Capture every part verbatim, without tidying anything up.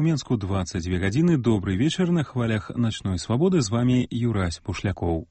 Менску двадцать две гадзіны. Добрый вечер. На хвалях ночной свободы. С вами Юрась Пушляков.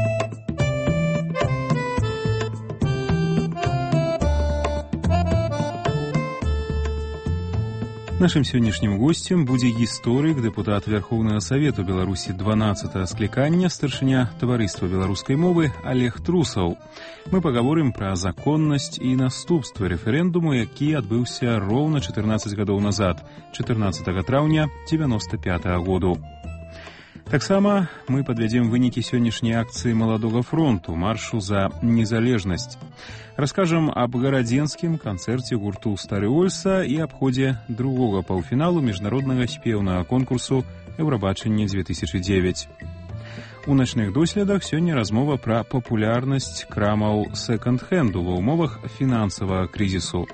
Нашим сённяшнім гостем будзе гісторык, дэпутат Верхоўнага Савету Беларусі дванаццатага склікання, старшыня таварыства беларускай мовы Олег Трусаў. Мы пагаворым пра законнасць і наступствы рэферэндуму, які адбыўся роўна чатырнаццаць гадоў назад, чатырнаццатага траўня дзевяноста пятага году. Таксама мы падвядзем вынікі сённяшняй акцыі Маладога фронту, маршу за незалежнасць. Раскажам аб гарадзенскім канцэрце гурту Стары Ольса і аб ходзе другога паўфіналу міжнароднага спеўнага конкурсу Еўрабачанне две тысячи девять. У начных доследах сёння размова пра папулярнасць крамаў сэконд-хэнду ва ўмовах фінансавага крызісу.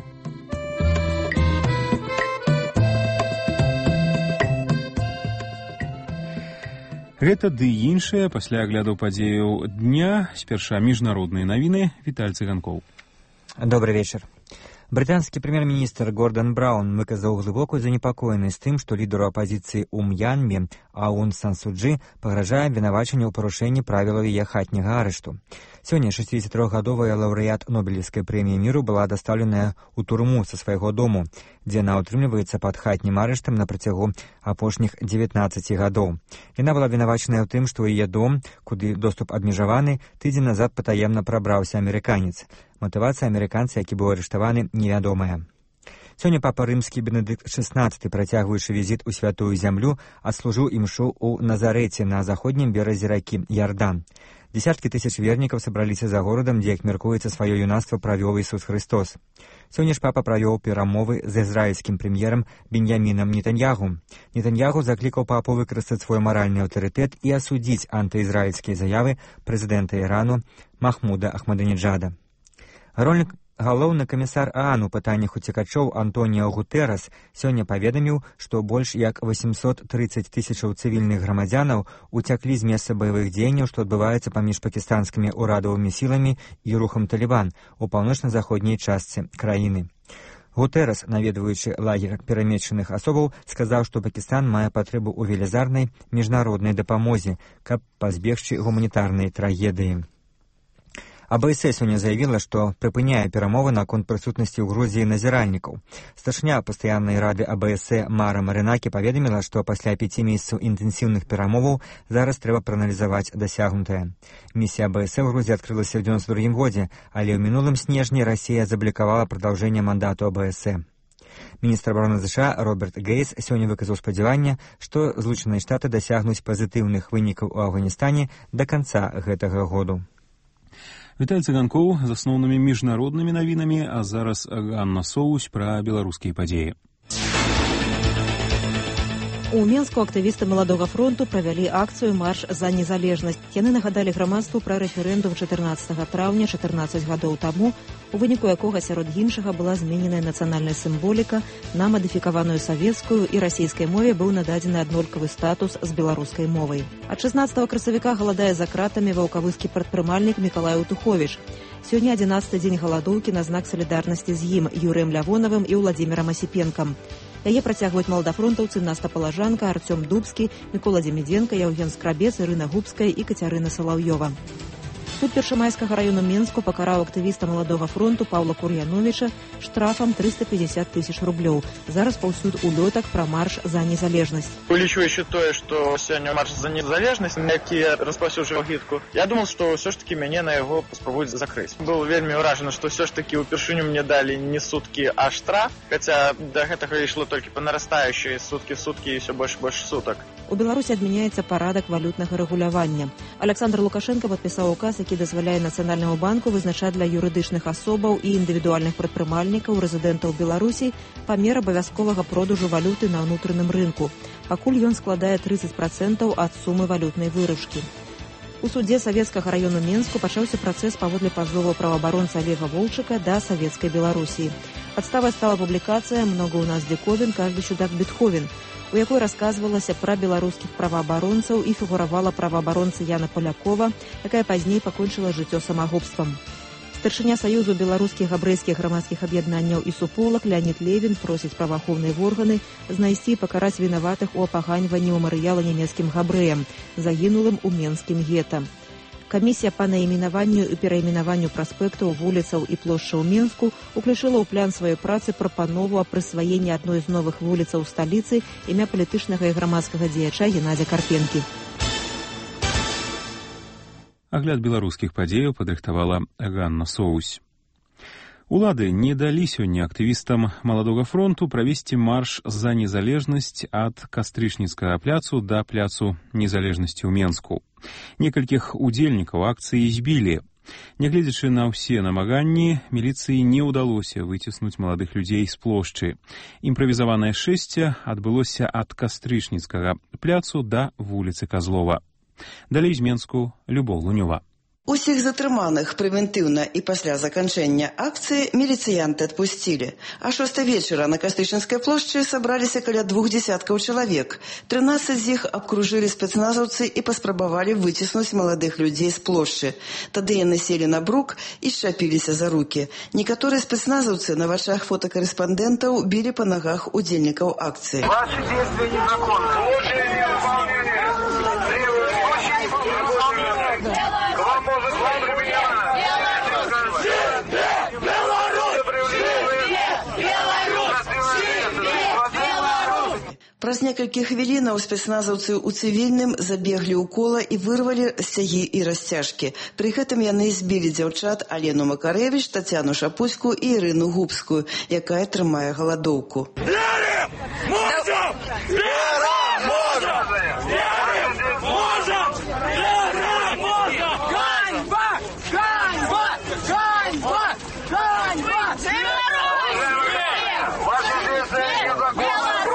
Гэта ды іншае пасля агляду падзеяў дня. Спярша міжнародныя навіны. Віталь Цыганкоў. Добрый вечер. Брытанскі прэм'ер-міністр Гордон Браўн выказаў глыбокую занепакоенасць тым, што лідару апазіцыі ў М'янме Аун Сан Су Чжы пагражае абвінавачанне ў парушэнні правілаў яе хатняга арышту. Сёння шэсцідзесятытрохгадовая лаўрэат Нобелевскай прэміі міру была дастаўленая ў турму са свайго дому, дзе яна ўтрымліваецца пад хатнім арыштам на працягу апошніх дзевятнаццаці гадоў. Яна была абвінавачаная ў тым, што ў яе дом, куды доступ абмежаваны, тыдзень назад патаемна прабраўся амерыканец. Матывацыя амерыканца, які быў арыштаваны, невядомая. Сёння папа рымскі Бенедыкт шэснаццаты, працягваючы візіт у святую зямлю, адслужыў імшу ў Назарэце на заходнім беразе ракі Ярдан. Десяткі тысяч вернікаў сабраліся за горадам, дзе, як мяркуецца, сваё юнацтва правёў Ісус Христос. Сёння ж папа правёў перамовы з ізраільскім прэм'ерам Беньямінам Нетаньягу. Нетаньягу заклікаў папу выкарыстаць свой маральны аўтарытэт і асудзіць антыізраільскія заявы прэзідэнта Ірану Махмуда Ахмадынеджада. Гарольны галоўны камісар ААН у пытаннях уцекачоў Антоніо Гутэрас сёння паведаміў, што больш як восемьсот тридцать тысячаў цывільных грамадзянаў уцяклі з месца баявых дзеянняў, што адбываецца паміж пакістанскімі ўрадавымі сіламі і рухам Талібан у паўночна-заходняй частцы краіны. Гутэрас, наведваючы лагер перамешчаных асобаў, сказаў, што Пакістан мае патрэбу ў велізарнай міжнароднай дапамозе, каб пазбегчы гуманітарнай трагедыі. АБС сёння заявіла, што прыпыняе перамовы наконт прысутнасці ў Грузіі назіральнікаў. Старшыня пастаяннай рады АБС Мара Марынакі паведаміла, што пасля пяці месяцаў інтэнсіўных перамоваў зараз трэба прааналізаваць дасягнутае. Місія АБС ў Грузіі адкрылася ў дзевяносто другім годзе, але ў мінулым снежні Расія заблакавала прадаўжэнне мандату АБС. Міністр абароны ЗША Роберт Гейс сёння выказаў спадзяванне, што Злучаныя Штаты дасягнуць пазітыўных вынікаў у Афганістане да канца гэтага году. Віталь Цыганкоў з асноўнымі міжнароднымі навінамі, а зараз Ганна Соусь пра беларускія падзеі. У Менску актывісты Маладога фронту правялі акцыю «Марш за незалежнасць». Яны нагадалі грамадству пра рэферэндум чатырнаццатага траўня чатырнаццаць гадоў таму, у выніку якога сярод іншага была змененая нацыянальная сімволіка на мадыфікаваную савецкую і расійскай мове быў нададзены аднолькавы статус з беларускай мовай. Ад шаснаццатага красавіка галадае за кратамі ваўкавыскі прадпрымальнік Мікалай Утуховіч. Сёння адзінаццаты дзень галадоўкі на знак салідарнасці з ім Юрыем Лявонавым і Владзімірам Асіпенкам. Яе працягваюць маладафронтаўцы Наста Палажанка, Артём Дубскі, Мікола Демідзенка, Яўген Скрабец, Ірына Губская і Кацярына Салаўёва. Суд Першамайскага району Менску пакараў актывіста Маладога фронту Паўла Кур'яновіча штрафам триста пятьдесят тысяч рублёў. Зараз паўсюд улётак пра марш за незалежнасць. Улічваючы тое, што сёння марш за незалежнасць, на які распаўсюджваў агітку, я думал, што ўсё ж такі мяне на яго паспрабуюць закрыць. Быў вельмі ўражаны, што ўсё ж такі ўпершыню мне далі не суткі, а штраф, хаця да гэтага ішло толькі па нарастаючай суткі суткі і ўсё больш больш сутак. У Беларусі адмяняецца парадак валютнага рэгулявання. Александр Лукашенко падпісаў указ, які дазваляе Нацыянальнаму банку вызначаць для юрыдычных асобаў і індывідуальных прадпрымальнікаў рэзідэнтаў Беларусі памер абавязковага продажу валюты на ўнутраным рынку. Пакуль ён складае тридцать процентаў ад сумы валютнай выручкі. У судзе Савецкага раёну Менску пачаўся працэс паводле пазову праваабаронца Олега Волчыка да Савецкай Беларусі. Падставай стала публікацыя «Много у нас диковин, каждый чудак Бетховен», у якой расказвалася пра беларускіх праваабаронцаў і фігуравала праваабаронца Яна Палякова, якая пазней пакончыла жыццё самагубствам. Старшыня Саюзу беларускіх габрэйскіх грамадскіх аб'яднанняў і суполак Леонид Левін просіць праваахоўныя органы знайсці і пакараць вінаватых у апаганьванні мемарыяла нямецкім габрэям, загінулым у менскім гета. Камісія па найменаванню і перайменаванню праспектаў, вуліцаў і плошчаў Менску уключыла ў план сваёй працы прапанову аб прысваенні адной з новых вуліцаў сталіцы імя палітычнага і грамадскага дзеяча Геннадзя Карпенкі. Агляд беларускіх падзеяў падрыхтавала Ганна Соусь. Улады не далі сёння актывістам Маладога фронту правесці марш за незалежнасць ад Кастрычніцкага пляцу да пляцу незалежнасці ў Менску. Некалькіх удзельнікаў акцыі збілі. Нягледзячы на ўсе намаганні, міліцыі не ўдалося выціснуць маладых людзей з плошчы. Імправізаванае шэсце адбылося ад Кастрычніцкага пляцу да вуліцы Казлова. Далей з Менску Любоў Лунёва. Усіх затрыманых прэвентыўна і пасля заканчэння акцыі міліцыянты адпусцілі. А шоста вечара на Кастрычніцкай плошчы сабраліся каля двух дзесяткаў чалавек. трынаццаць з іх абкружылі спецназаўцы і паспрабавалі выціснуць маладых людзей з плошчы. Тады яны селі на брук і шчапіліся за рукі. Некаторыя спецназаўцы на вачах фотакарэспандэнтаў білі па нагах удзельнікаў акцыі. Ваши действия незаконны. Праз некалькі хвілінаў спецназаўцы ў цывільным забеглі ў кола і вырвалі сцягі і расцяжкі. Пры гэтым яны збілі дзяўчат Алену Макарэвіч, Тацяну Шапуцьку і Ірыну Губскую, якая трымае галадоўку. Верим! Можем! Вера! Можем! Верим! Можем! Вера! Можем! Ганьба! Ганьба! Ганьба! Ганьба! Ваши действия незаконны.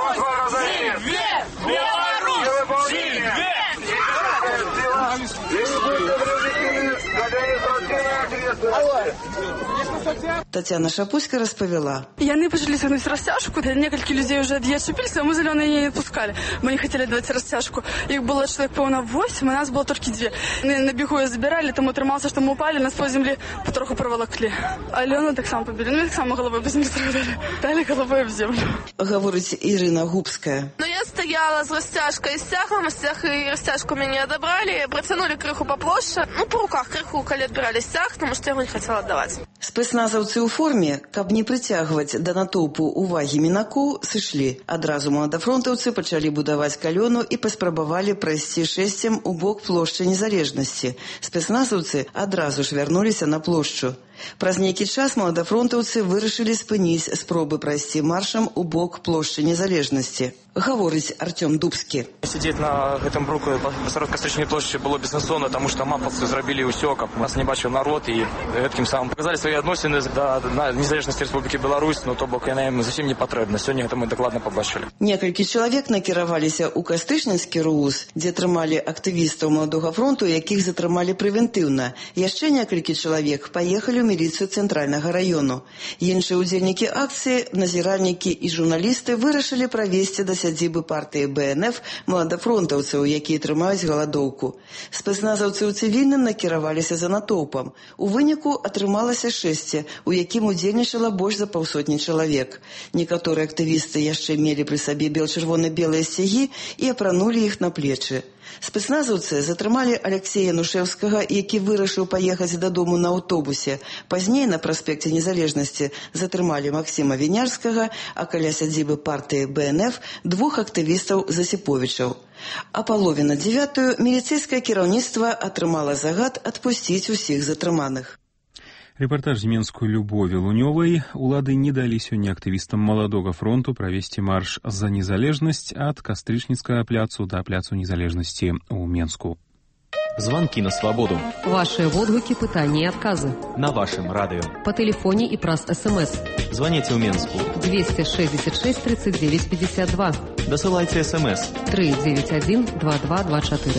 Тацяна Шапуцька распавяла. Яны пачалі цягнуць расцяжку. Некалькі людзей уже ад'ядчапіліся, а мы зялёныя не адпускалі. Мы не хацелі даваць расцяжку. Іх было чалавек, пэўна, восем, а нас было толькі дзве. На бегу я забіралі, таму атрымалася, што мы упалі, нас по землі потроху правалаклі. Алёну таксама пабілі. Ну, таксама головой без землі стравілі. Далі головой в землю. Гаворыць Ірына Губская. Ну, я стаяла з расцяжкай, сцягла, сцяг і расцяжку мяне адабралі, працянулі крыху па плошчы, ну, по руках крыху, калі адбіралі сцяг, таму што я не хацела аддаваць. Спецназаўцы ў форме, каб не прыцягваць да натоўпу увагі мінаку, сышлі. Адразу маладафронтаўцы пачалі будаваць калёну і паспрабавалі прайсці шэсцем у бок плошчы незалежнасці. Спецназаўцы адразу ж вярнуліся на плошчу. Праз нейкі час маладафронтаўцы вырашылі спыніць спробы прайсці маршам у бок плошчы незалежнасці. Гаворыць Артём Дубскі. Сидзець на гэтым бруку пасярод Кастрычнай плошчы было бессэнсоўна, таму што мапаўцы зрабілі ўсё, каб нас не бачыў народ і гэткім самым паказалі свае адносіны да незалежнасці Рэспублікі Беларусь, ну то бок яна ім зусім не патрэбна. Сёння гэта мы дакладна пабачылі. Некалькі чалавек накіраваліся ў Кастрычніцкі РУС, дзе трымалі актывістаў Маладога фронту, якіх затрымалі прэвентыўна. Яшчэ некалькі чалавек паехалі ў міліцыю цэнтральнага раёну. Іншыя ўдзельнікі акцыі, назіральнікі і журналісты вырашылі правесці да сядзібы партыі Бэ Эн Эф маладафронтаўцаў, якія трымаюць галадоўку. Спецназаўцы ў цывільным накіраваліся за натоўпам. У выніку атрымалася шэсце, у якім удзельнічала больш за паўсотні чалавек. Некаторыя актывісты яшчэ мелі пры сабе бел-чырвона-белыя сцягі і апранулі іх на плечы. Спецназаўцы затрымалі Алексея Янушэўскага, які вырашыў паехаць дадому на аўтобусе. Пазней на праспекце Незалежнасці затрымалі Максіма Вінярскага, а каля сядзібы партыі Бэ Эн Эф двух актывістаў Засіповічаў. А палове на дзевятую міліцэйскае кіраўніцтва атрымала загад адпусціць усіх затрыманых. Рэпартаж з Менску Любові Лунёвай. Улады не далі сёння актывістам Маладога фронту правесці марш за незалежнасць ад Кастрычніцкага пляцу да пляцу незалежнасці ў Менску. Звонки на свободу. Ваши отгуки, пытания и отказы. На вашем радио. По телефоне и праз СМС. Звоните в Менску. двести шестьдесят шесть тридцать девять пятьдесят два. Досылайте СМС. три девять один два два два четыре.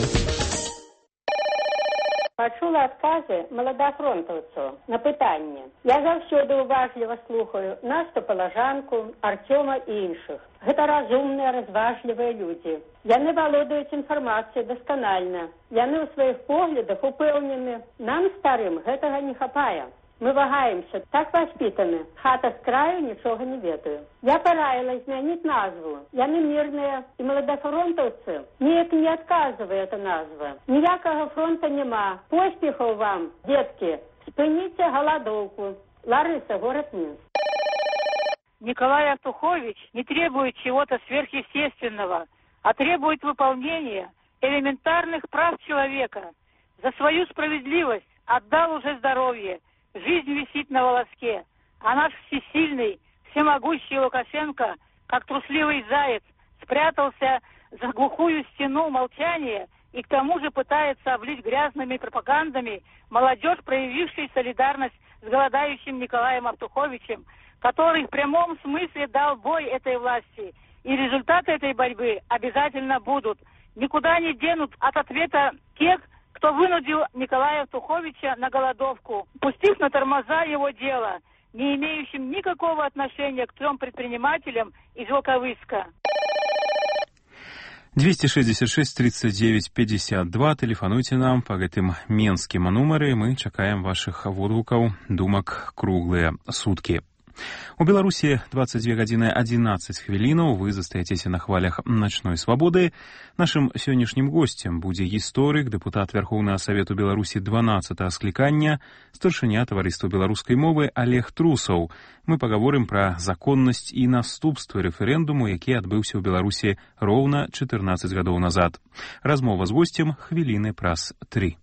Пачула адказы маладафронтаўцаў на пытанне. Я заўсёды уважліва слухаю Настю Палажанку, Артёма і іншых. Гэта разумныя, разважлівыя людзі. Яны валодаюць інфармацыяй дасканальна. Яны ў сваіх поглядах упэўнены. Нам, старым, гэтага не хапае. Мы вагаемся, так воспитаны. Хата с краю, нічога не ведаю. Я параіла змяніць назву. Яны мирныя і маладафронтаўцы. Неяк не адказвае эта назва. Ніякага фронта няма. Поспехаў вам, детки. Спыніце галадоўку. Ларыса, город Минск. Николай Автухович не требует чего-то сверхъестественного, а требует выполнения элементарных прав человека. За свою справедливость отдал уже здоровье. Жизнь висит на волоске. А наш всесильный, всемогущий Лукашенко, как трусливый заяц, спрятался за глухую стену молчания и к тому же пытается облить грязными пропагандами молодежь, проявившая солидарность с голодающим Николаем Автуховичем, который в прямом смысле дал бой этой власти. И результаты этой борьбы обязательно будут. Никуда не денут от ответа тех, кто вынудил Николая Автуховича на голодовку, пустив на тормоза его дело, не имеющим никакого отношения к трем предпринимателям из Волковыска. двести шестьдесят шесть тридцать девять пятьдесят два. Телефануйте нам по гэтым менскім нумары. Мы чакаем ваших водгукаў, думак круглыя суткі. У Беларусі двадцать две гадзіны одиннадцать хвілінаў. Вы застаецеся на хвалях начной свабоды. Нашым сённяшнім госцем будзе гісторык, дэпутат Вярхоўнага Савету Беларусі дванаццатага склікання, старшыня таварыства беларускай мовы Олег Трусаў. Мы пагаворым пра законнасць і наступствы рэферэндуму, які адбыўся ў Беларусі роўна чатырнаццаць гадоў назад. Размова з госцем хвіліны праз тры.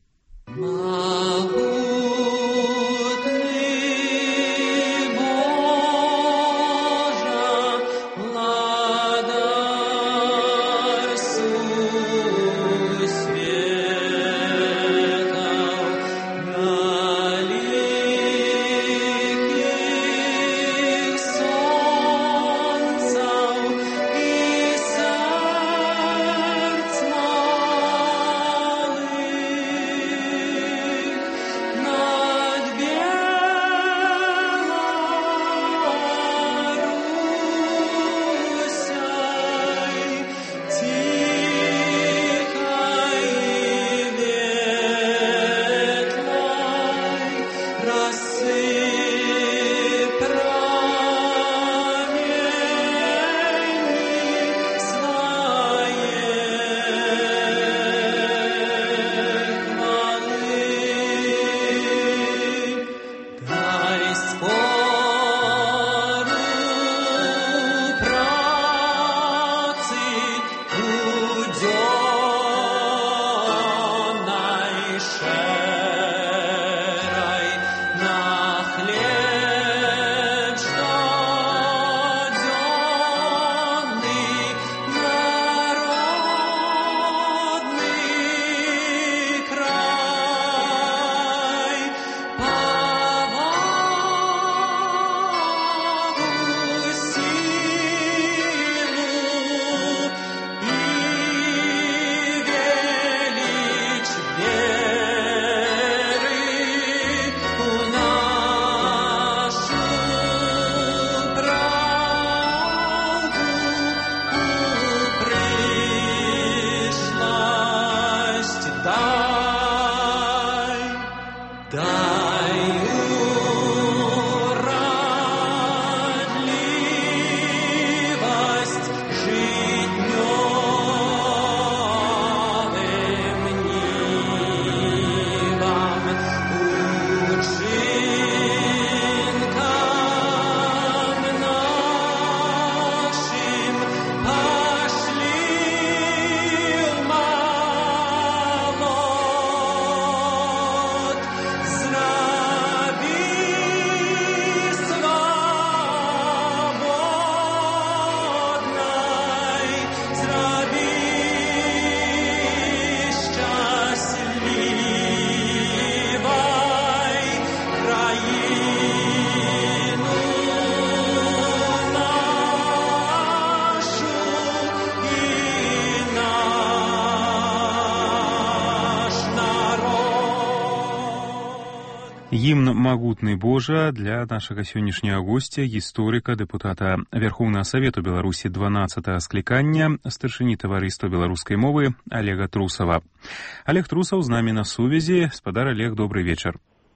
Гімн «Магутны Божа» для нашага сённяшняга госця, гісторыка, дэпутата Вярхоўнага Савету Беларусі дванаццатага склікання, старшыні таварыства беларускай мовы Олега Трусава. Олег Трусаў з намі на сувязі. Спадар Олег, добрый вечар.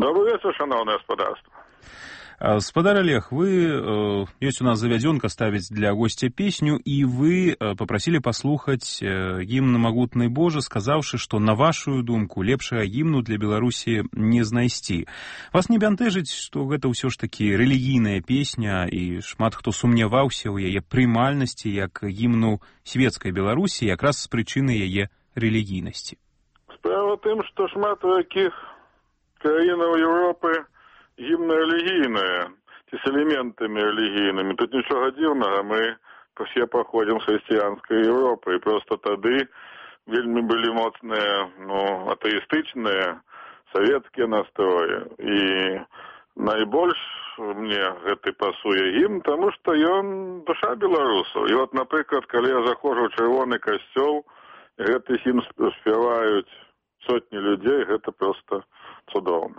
Добрый вечер, шановное господарство. Спадар Олег, вы, э, есть у нас завядёнка ставить для гостя песню, и вы э, попросили послухаць э, гімн «Магутны Божа», сказавшы, што на вашую думку лепшага гімну для Беларусі не знайсці. Вас не бянтэжыць, што гэта ўсё ж такі рэлігійная песня, і шмат хто сумняваўся ў яе прымальнасці як гімну светскай Беларусі, якраз з прычыны яе рэлігійнасці. Справа в тым, што шмат у якіх краінаў Еўропы гімна рэлігійная, ці з элементамі рэлігійнымі. Тут нічога дзіўнага, мы все паходзім з хрысціянскай Еўропы, і проста тады вельмі былі моцныя, ну, атэістычныя, савецкія настроі. І найбольш мне гэты пасуе гімн, таму што ён душа беларусаў. І от, напрыклад, калі я заходжу ў чырвоны касцёл, гэты гімн спяваюць сотні людзей, гэта проста цудоўна.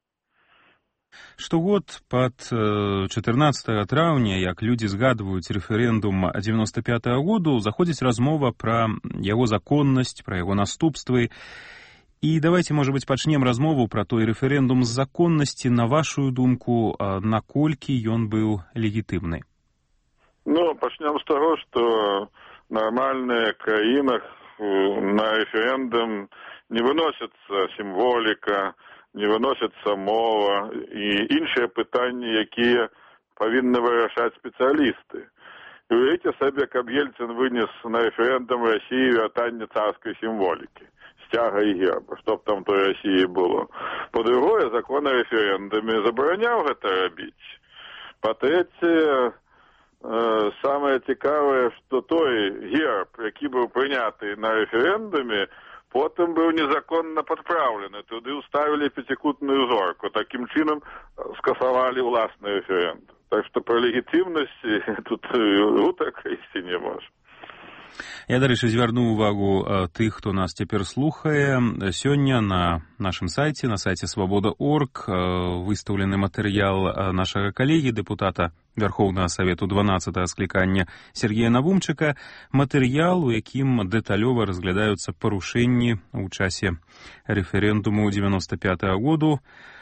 Штогод пад чатырнаццатага траўня, як людзі згадваюць рэферэндум дзевяноста пятага году, заходзіць размова пра яго законнасць, пра яго наступствы. І давайте, можа быць, пачнем размову пра той рэферэндум з законнасці. На вашу думку, наколькі ён быў легітымны? Ну, пачнем з таго, што нармальных краінах на рэферэндум не выносіцца сімволіка, не выносіцца мова і іншыя пытанні, якія павінны вырашаць спецыялісты. І уявіце сабе, каб Ельцин вынес на рэферэндум Расіі вяртанне царскай сімволікі, сцяга і герба, што б там той Расіі было. Па-другое, закон о рэферэндуме забараняў гэта рабіць. Па-трэцяе, э, самае цікавае, што той герб, які быў прыняты на рэферэндуме, потым быў незаконна падпраўлены, туды ўставілі пяцікутную зорку, такім чынам скасавалі ўласны рэферэндум. Так што пра легітымнасці тут гутарка ісці не можа. Я, дарэчы, звярну ўвагу тых, хто нас цяпер слухае. Сёння на нашым сайце, на сайце свабода точка орг, выстаўлены матэрыял нашага калегі, дэпутата Вярхоўнага Савету дванаццатага склікання Сергея Навумчыка, матэрыял, у якім дэталёва разглядаюцца парушэнні ў часе рэферэндуму дзевяноста пятага году.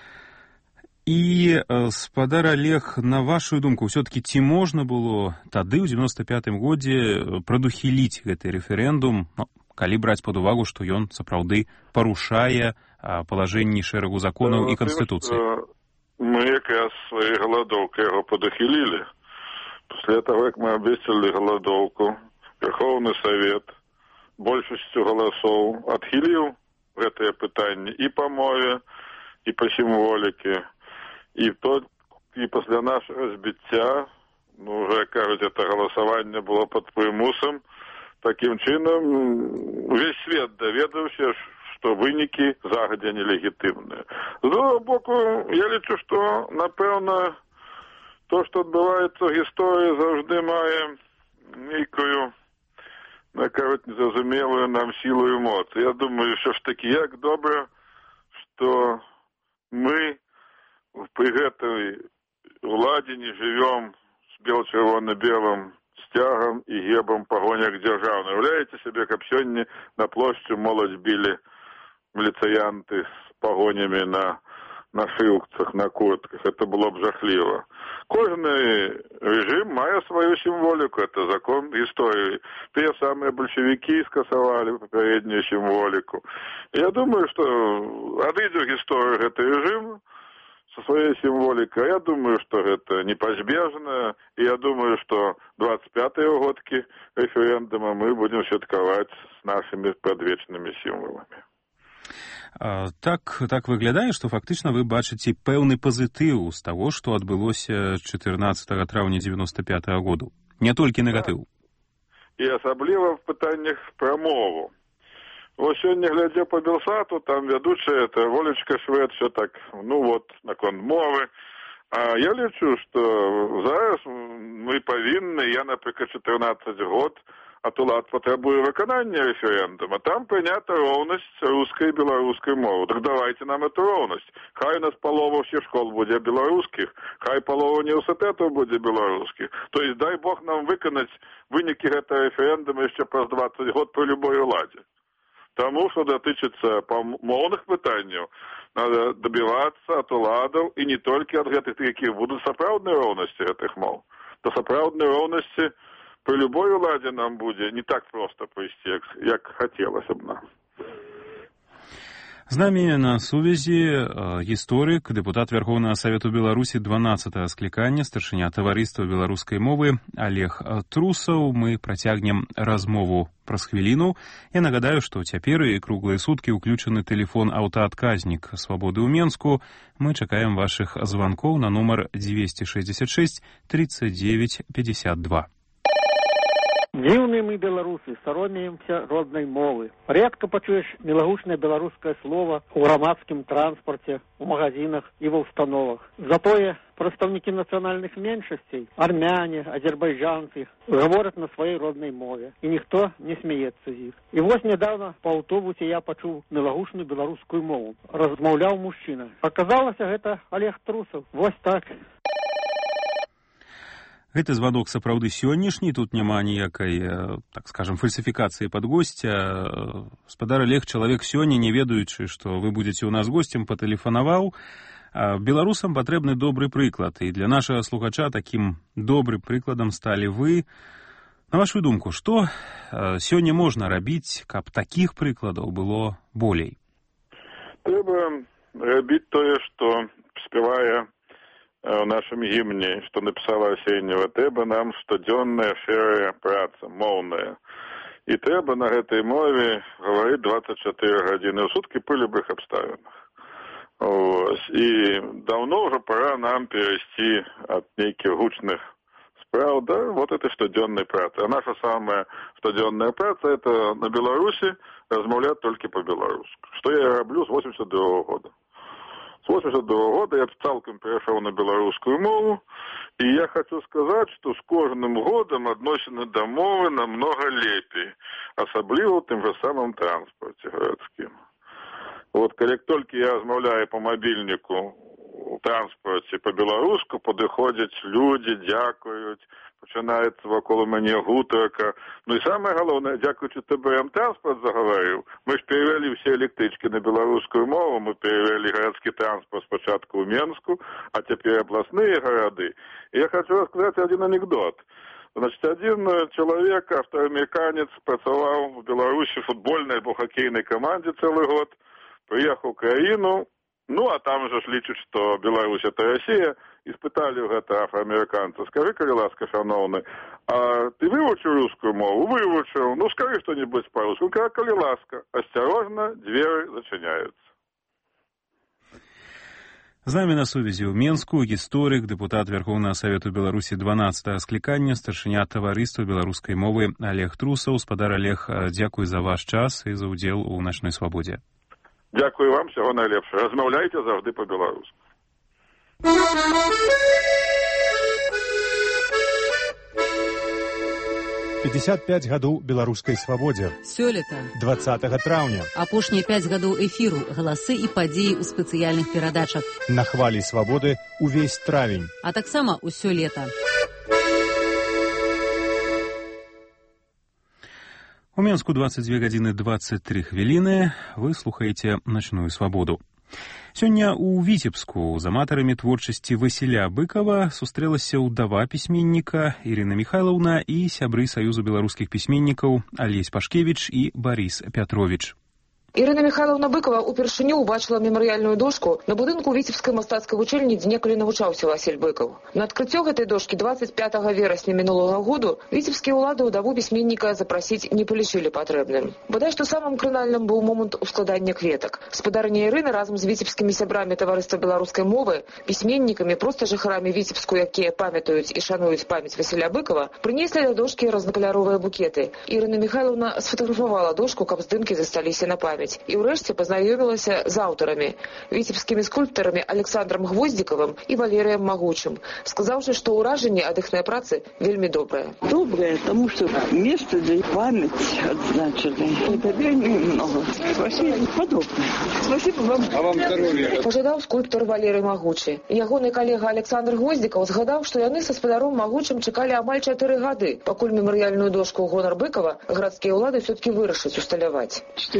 І, спадар Олег, на вашу думку, ўсё-такі ці можна было тады, ў дзевяноста пятым годзе, прадухіліць гэты рэферэндум, ну, калі браць пад увагу, што ён сапраўды парушае палажэнні шэрагу законаў і канстытуцыі? Мы якраз сваёй галадоўкай яго падухілілі. Пасля таго, як мы абвесцілі галадоўку, Верховны Савет большасцю галасоў адхіліў гэтыя пытанні і па мове, і па сімволікі. І то, і пасля нашага збіцця, ну, уже, кажуць, это галасаванне было пад прымусам, такім чынам увесь свет даведаўся, што вынікі загадзя нелегітымныя. З другого боку, я лічу, што, напэўна, то, што адбываецца ў гісторыі, заўжды мае нейкую, кажуць, незразумелую нам сілу і моц. Я думаю, що ж такі, як добра, што мы при гэтай уладзе не жывём з бел-чырвона-белым сцягам і гербам пагоняк дзяржаўнай. Уявляеце сабе, каб сёння на плошчу моладзь білі міліцыянты з пагонямі на нашыўках, на куртках. Это было б жахліва. Кожны рэжым мае сваю сімволіку, это закон гісторыі. Тыя самыя бальшавікі скасавалі папярэднюю сімволіку. Я думаю, што адыдзе ў гісторыю гэты рэжым со сваёй сімволікай. Я думаю, што гэта непазбежна, і я думаю, што двадцать пятыя годкі рэферэндума мы будзем святкаваць з нашымі прадвечнымі сімваламі. Так, так выглядае, што фактычна вы бачыце пэўны пазітыў з таго, што адбылося чатырнаццатага траўня дзевяноста пятага году. Не толькі негатыў. І асабліва в пытаннях пра мову. Вось сёння глядзеў па Белсату, там вядучая, это Волечка Швед, все так, ну вот, наконт мовы. А я лічу, што зараз мы павінны, я, напрыклад, чатырнаццаць год, от улад патрабуе выканання рэферэндума. Там прынята роўнасць рускай і беларускай мовы. Так давайте нам эту роўнасць. Хай у нас палова ўсіх школ будзе беларускіх, хай палова універсітэтаў будзе беларускіх. То есть дай Бог нам выканаць вынікі гэтага рэферэндума яшчэ праз двадцать год пры любой уладзе. Таму, што датычыцца моўных пытанняў, надо добивацца ад уладаў і не толькі ад гэтых, якіх будуць сапраўдныя роўнасці гэтых моў. Да сапраўднай роўнасці пры любой уладзе нам будзе не так проста прыйсці, як, як хацелася б нам. З намі на сувязі гісторык, дэпутат Верховнага Савету Беларусі дванаццатага склікання, старшыня таварыства беларускай мовы Олег Трусаў. Мы працягнем размову праз хвіліну. Я нагадаю, што цяпер і круглыя суткі ўключаны тэлефон аўтаадказнік Свабоды ў Менску. Мы чакаем вашых званкоў на нумар двести шестьдесят шесть тридцать девять пятьдесят два. Дзіўныя мы, беларусы, саромеемся роднай мовы. Редко пачуеш мілагучнае беларускае слова ў грамадскім транспарце, у магазинах і ва ўстановах. Затое прадстаўнікі нацыянальных меншасцей, армяне, азербайджанцы, гавораць на сваёй роднай мове, і ніхто не смяецца з іх. І вось нядаўна па аўтобусе я пачуў мілагучную беларускую мову. Размаўляў мужчына. Аказалася, гэта Олег Трусаў. Вось так. Гэты званок сапраўды сённяшні, тут няма ніякай, так скажем, фальсіфікацыі пад госця. Спадар Олег, чалавек сёння, не ведаючы, што вы будзеце ў нас госцем, патэлефанаваў. Беларусам патрэбны добры прыклад, і для нашага слухача такім добрым прыкладам сталі вы. На вашу думку, што сёння можна рабіць, каб такіх прыкладаў было болей? Трэба рабіць тое, што спявае в нашем гімне, што напісала Асеннева, трэба нам штодзённая шэрая праца, моўная. І трэба на гэтай мове гаварыць двадцать чатыры гадзіны ў суткі пры любых абставінах. Ось. І даўно ўжо пора нам перайсці ад нейкіх гучных спраў да вот этой штодзённай працы. А наша самая штодзённая праца — это на Беларусі размаўляць толькі па-беларуску. Што я раблю з восемьдесят другого года. С восемьдесят другого года я цалкам перешел на белорусскую мову, и я хочу сказать, что с кожным годом адносіны да мовы намного лепей, асабліва ў тым же самым транспорте гарадскім. Вот, калі толькі я размаўляю по мобильнику у транспорте по-беларуску, падыходзяць люди, дзякуюць, пачынаецца вакол у мяне гутарка. Ну і самае галоўнае, дзякуючы тэ бэ эм транспорт заговорил. Мы ж перевели все электрички на белорусскую мову, мы перевели городский транспорт спочатку в Менску, а теперь областные города. И я хочу рассказать один анекдот. Значит, один человек, автоамериканец, працаваў в Беларуси в футбольной або хоккейной команде целый год, приехал в краіну, ну а там же ж лічаць, что Беларусь это Россия, и спытали у гэта афроамериканца: скажи, калі ласка, шановны, а ты вывучил русскую мову? Вывучил. Ну, скажи что-нибудь по-русски. Ну, калі ласка, осторожно, двери зачиняются. З намі на сувязі ў Менску гісторык, дэпутат Верховнага Савету Беларусі дванаццатага склікання, старшыня таварыства беларускай мовы Олег Трусаў. Спадар Олег, дзякуй за ваш час і за ўдзел у начной свабодзе. Дзякуй вам, всего найлепшага. Размаўляйце заўжды па-беларуску. пятьдесят пять гадоў беларускай свабодзе. Сёлета. двадцатага траўня. Апошнія пяць гадоў эфіру, галасы і падзеі ў спецыяльных перадачах. На хвалі свабоды увесь травень. А таксама ўсё лета. У Менску двадцать две гадзіны двадцать три хвіліны. Вы слухаеце начную свабоду. Сёння ў Віцебску з аматарамі творчасці Васіля Быкова сустрэлася ўдава пісьменніка Ірына Міхайлаўна і сябры Саюзу беларускіх пісьменнікаў Алесь Пашкевіч і Барыс Пятровіч. Ірына Міхайлаўна Быкова упершыню убачыла мемарыяльную дошку на будынку Віцебскай мастацкай вучэльні, дзе некалі навучаўся Васіль Быкаў. На адкрыццё гэтай дошкі двадцать пятага верасня мінулага году віцебскія ўлады ўдаву пісьменніка запрасіць не палічылі патрэбным. Бадай што самым крынальным быў момант ускладання кветак. Спадарыня Ірына разам з віцебскімі сябрамі таварыства беларускай мовы, пісьменнікамі, проста жыхарамі Віцебску, якія памятаюць і шануюць памяць Васіля Быкова, прынеслі да дошкі рознакаляровыя букеты. Ірына Міхайлаўна сфотаграфавала дошку, каб здымкі засталіся на памяць. І ўрэшце пазнаёмілася з аўтарамі, віцебскімі скульптарамі Александром Гвоздзікавым і Валерыем Магучым, сказаўшы, што ўражанне ад іхнай працы вельмі добрае. Добрае, тому што месца для памяць адзначаны. Это вельмі много. Спасибо, падобна. Спасибо вам. А вам здоровья. Пажадаў скульптар Валерый Магучы. Ягоны калега Александр Гвоздзікаў згадаў, што яны са спадаром Магучым чакалі амаль чатыры гады, пакуль мемарыяльную дошку ў гонар Быкова гарадскія ўлады ўсё-такі вырашаць усталяваць. Чатыры года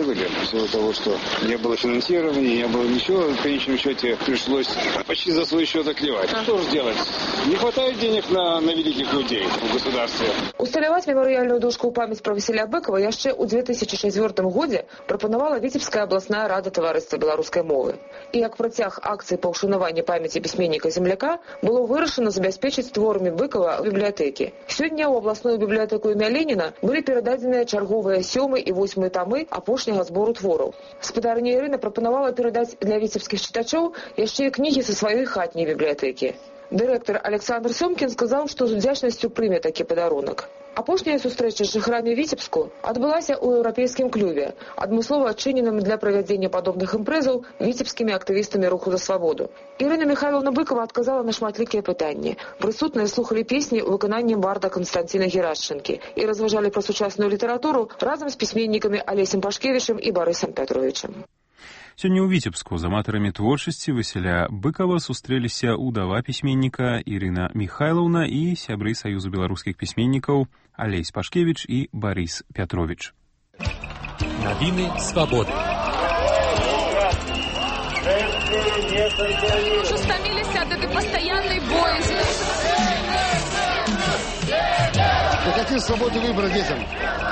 были. Из-за того, что не было финансирования, не было ничего, в конечном счете пришлось почти за свой счет оклевать. Что же делать? Не хватает денег на, на великих людей в государстве. Усталяваць мемарыяльную дошку ў памяць пра Васіля Быкова яшчэ ў две тысячы чацвёртым годзе прапанавала Віцебская абласная рада таварыства беларускай мовы. І як працяг акцыі па ўшанаванні памяці пісьменніка-земляка было вырашана забяспечыць творамі Быкова бібліятэкі. Сёння ў абласную бібліятэку імя Леніна былі перададзеныя чарговыя сёмы і восьмы тамы апошняга збору твораў. Спадарня Ірына прапанавала перадаць для віцебскіх чытачоў яшчэ і кнігі са сваёй хатняй бібліятэкі. Дырэктар Александр Сёмкін сказаў, што з удзячнасцю прыме такі падарунак. Апошняя сустрэча з жыхарамі Віцебску адбылася ў еўрапейскім клубе, адмыслова адчыненым для правядзення падобных імпрэзаў віцебскімі актывістамі руху за свабоду. Ірына Михайловна Быкова адказала на шматлікія пытанні. Прысутныя слухалі песні ў выкананні барда Канстанціна Герашчынкі і разважалі пра сучасную літаратуру разам з пісьменнікамі Алесем Пашкевічем і Барысам Пятровічем. Сёння ў Віцебску з аматарамі творчасці Васіля Быкова сустрэліся ўдава пісьменніка Ірына Михайловна і сябры Саюзу беларускіх пісьменнікаў Алесь Пашкевіч і Барыс Пятровіч. Навіны свабоды. Уже стомились от этой постоянной боязни. Ну какие свободы выбора детям?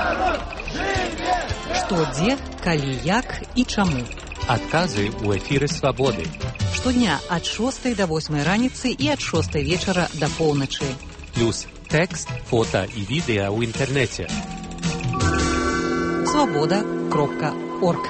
Што, дзе, калі, як і чаму. Адказы ў эфіры свабоды. Штодня ад шостай да восьмай раніцы і ад шостай вечара да поўначы. Плюс тэкст, фота і відэа ў інтэрнэце. свабода кропка орг.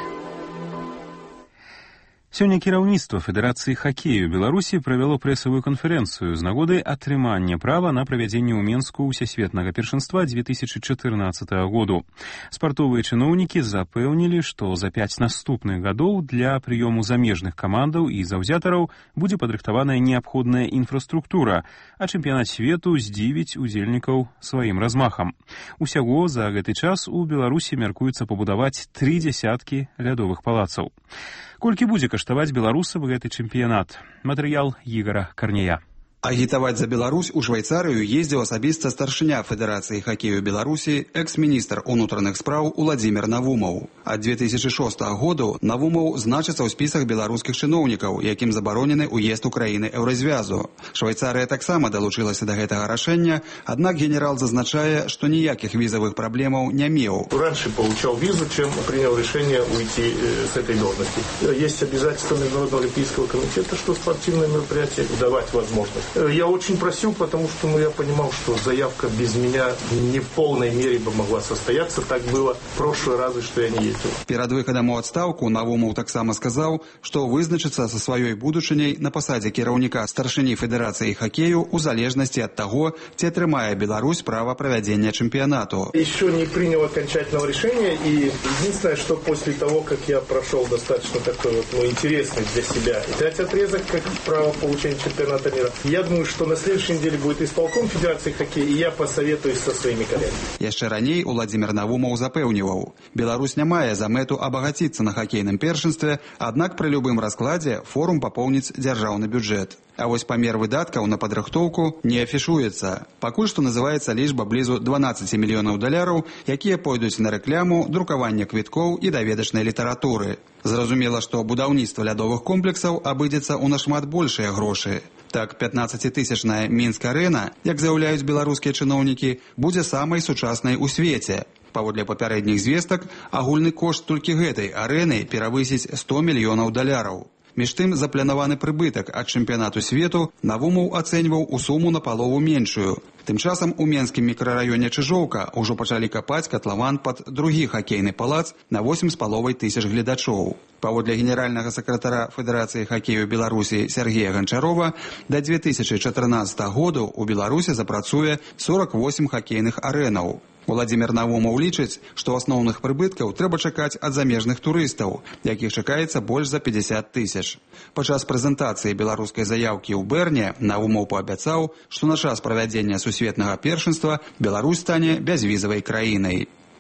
Сёння кіраўніцтва Федэрацыі хакею Беларусі правяло прэсавую канферэнцыю з нагоды атрымання права на правядзенне ў Менску ўсесветнага першынства две тысячы чатырнаццатага году. Спартовыя чыноўнікі запэўнілі, што за пяць наступных гадоў для прыёму замежных камандаў і заўзятараў будзе падрыхтаваная неабходная інфраструктура, а чэмпіянат свету здзівіць удзельнікаў сваім размахам. Усяго за гэты час у Беларусі мяркуецца пабудаваць тры дзясяткі лядовых палацаў. Колькі будзе каштаваць беларусам гэты чэмпіянат? Матэрыял Ігара Карняя. Агітаваць за Беларусь у Швейцарыю ездзіў асабіста старшыня Федэрацыі хакею Беларусі, экс-міністр унутраных спраў Уладзімір Навумаў. Ад две тысячы шостага году Навумаў значыцца ў спісах беларускіх чыноўнікаў, якім забаронены ўезд у краіны Еўразвязу. Швейцарыя таксама далучылася да гэтага рашэння, аднак генерал зазначае, што ніякіх візавых праблемаў не меў. Раньше получал визу, чем принял решение уйти с этой должности. Есть обязательство Международного олимпийского комитета, что спортивное мероприятие давать возможность. Я очень просил, потому что ну, я понимал, что заявка без меня не в полной мере бы могла состояться. Так было в прошлые разы, что я не ездил. Перад выхадам у адстаўку Навумаў таксама сказаў, што вызначыцца са сваёй будучыняй на пасадзе кіраўніка старшыні Федэрацыі хакею у залежнасці ад таго, ці атрымае Беларусь права правядзення чэмпіянату. Еще не принял окончательного решения, и единственное, что после того, как я прошел достаточно такой вот, ну, интересный для себя взять отрезок, как право получения чемпионата мира, я думаю, что на следующей неделе будет исполком Федерации хоккея, и я посоветуюсь со своими коллегами. Яшчэ раней Уладзімір Навумаў запэўніваў, Беларусь не мае за мэту абагаціцца на хакейным першынстве, аднак пры любым раскладзе форум папоўніць дзяржаўны бюджэт. А вось памер выдаткаў на падрыхтоўку не афішуецца. Пакуль што называецца лічба блізу дванаццаць мільёнаў даляраў, якія пойдуць на рэкламу, друкаванне квіткоў і даведачнай літаратуры. Зразумела, што будаўніцтва лядовых комплексаў абыдзецца ў нашмат большыя грошы. Так, пятнаццацітысячная Мінск-арэна, як заяўляюць беларускія чыноўнікі, будзе самай сучаснай у свеце. Паводле папярэдніх звестак, агульны кошт толькі гэтай арэны перавысіць сто мільёнаў даляраў. Між тым, запланаваны прыбытак ад чэмпіянату свету Навумаў ацэньваў у суму на палову меншую. Тым часам у менскім мікрараёне Чыжоўка ўжо пачалі капаць катлаван пад другі хакейны палац на восем з паловай тысяч гледачоў. Паводле генеральнага сакратара Федэрацыі хакею Беларусі Сергея Ганчарова, да две тысячы чатырнаццатага году ў Беларусі запрацуе сорок восем хакейных арэнаў. Уладзімір Навумаў лічыць, што асноўных прыбыткаў трэба чакаць ад замежных турыстаў, якіх чакаецца больш за пятьдесят тысяч. Падчас прэзентацыі беларускай заяўкі ў Бэрне Навумаў паабяцаў, што на час правядзення сусветнага першынства Беларусь стане бязвізавай краінай.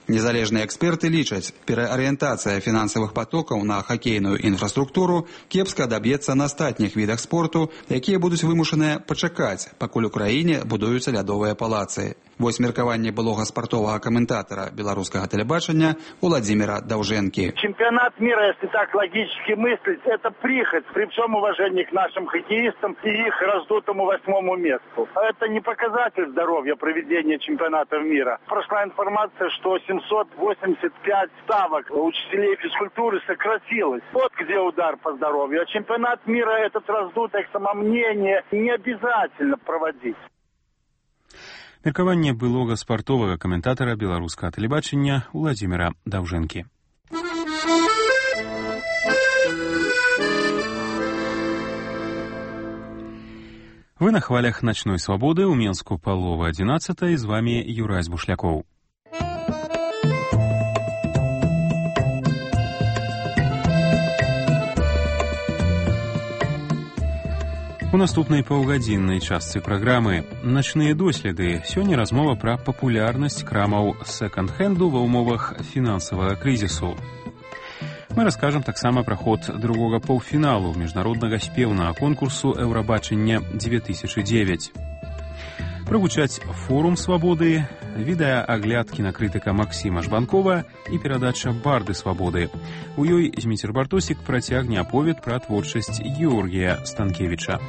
Незалежныя эксперты лічаць, пераарыентацыя фінансавых потокаў на хакейную інфраструктуру кепска адаб'ецца на астатніх відах спорту, якія будуць вымушаныя пачакаць, пакуль у краіне будуюцца лядовыя палацы. Вось меркаванне былога спартовага каментатора беларускага тэлебачання Владимира Давженки. Чемпионат мира, если так логически мыслить, это прихоть при всем уважении к нашим хоккеистам и их раздутому восьмому месту. Это не показатель здоровья проведения чемпионатов мира. Прошла информация, что семьсот восемьдесят пять ставок учителей физкультуры сократилось. Вот где удар по здоровью. А чемпионат мира, этот раздутое самомнение, не обязательно проводить. Меркаванне былога спартовага каментатара беларускага тэлебачання Владимира Давженкі. Вы на хвалях ночной свободы, у Менску полова одиннадцатой, с вами Юрась Бушляков. У наступнай паўгадзіннай частцы праграмы «Начныя доследы». Сёння размова пра папулярнасць крамаў секонд-хенду ва ўмовах фінансавага крызісу. Мы раскажам таксама пра ход другога паўфіналу міжнароднага спеўнага конкурсу «Еўрабачання-две тысячи девять». Прагучаць форум свабоды, відэаагляд кінакрытыка Максіма Жбанкова і перадача «Барды свабоды». У ёй Зміцер Бартосік працягне аповед пра творчасць Георгія Станкевіча.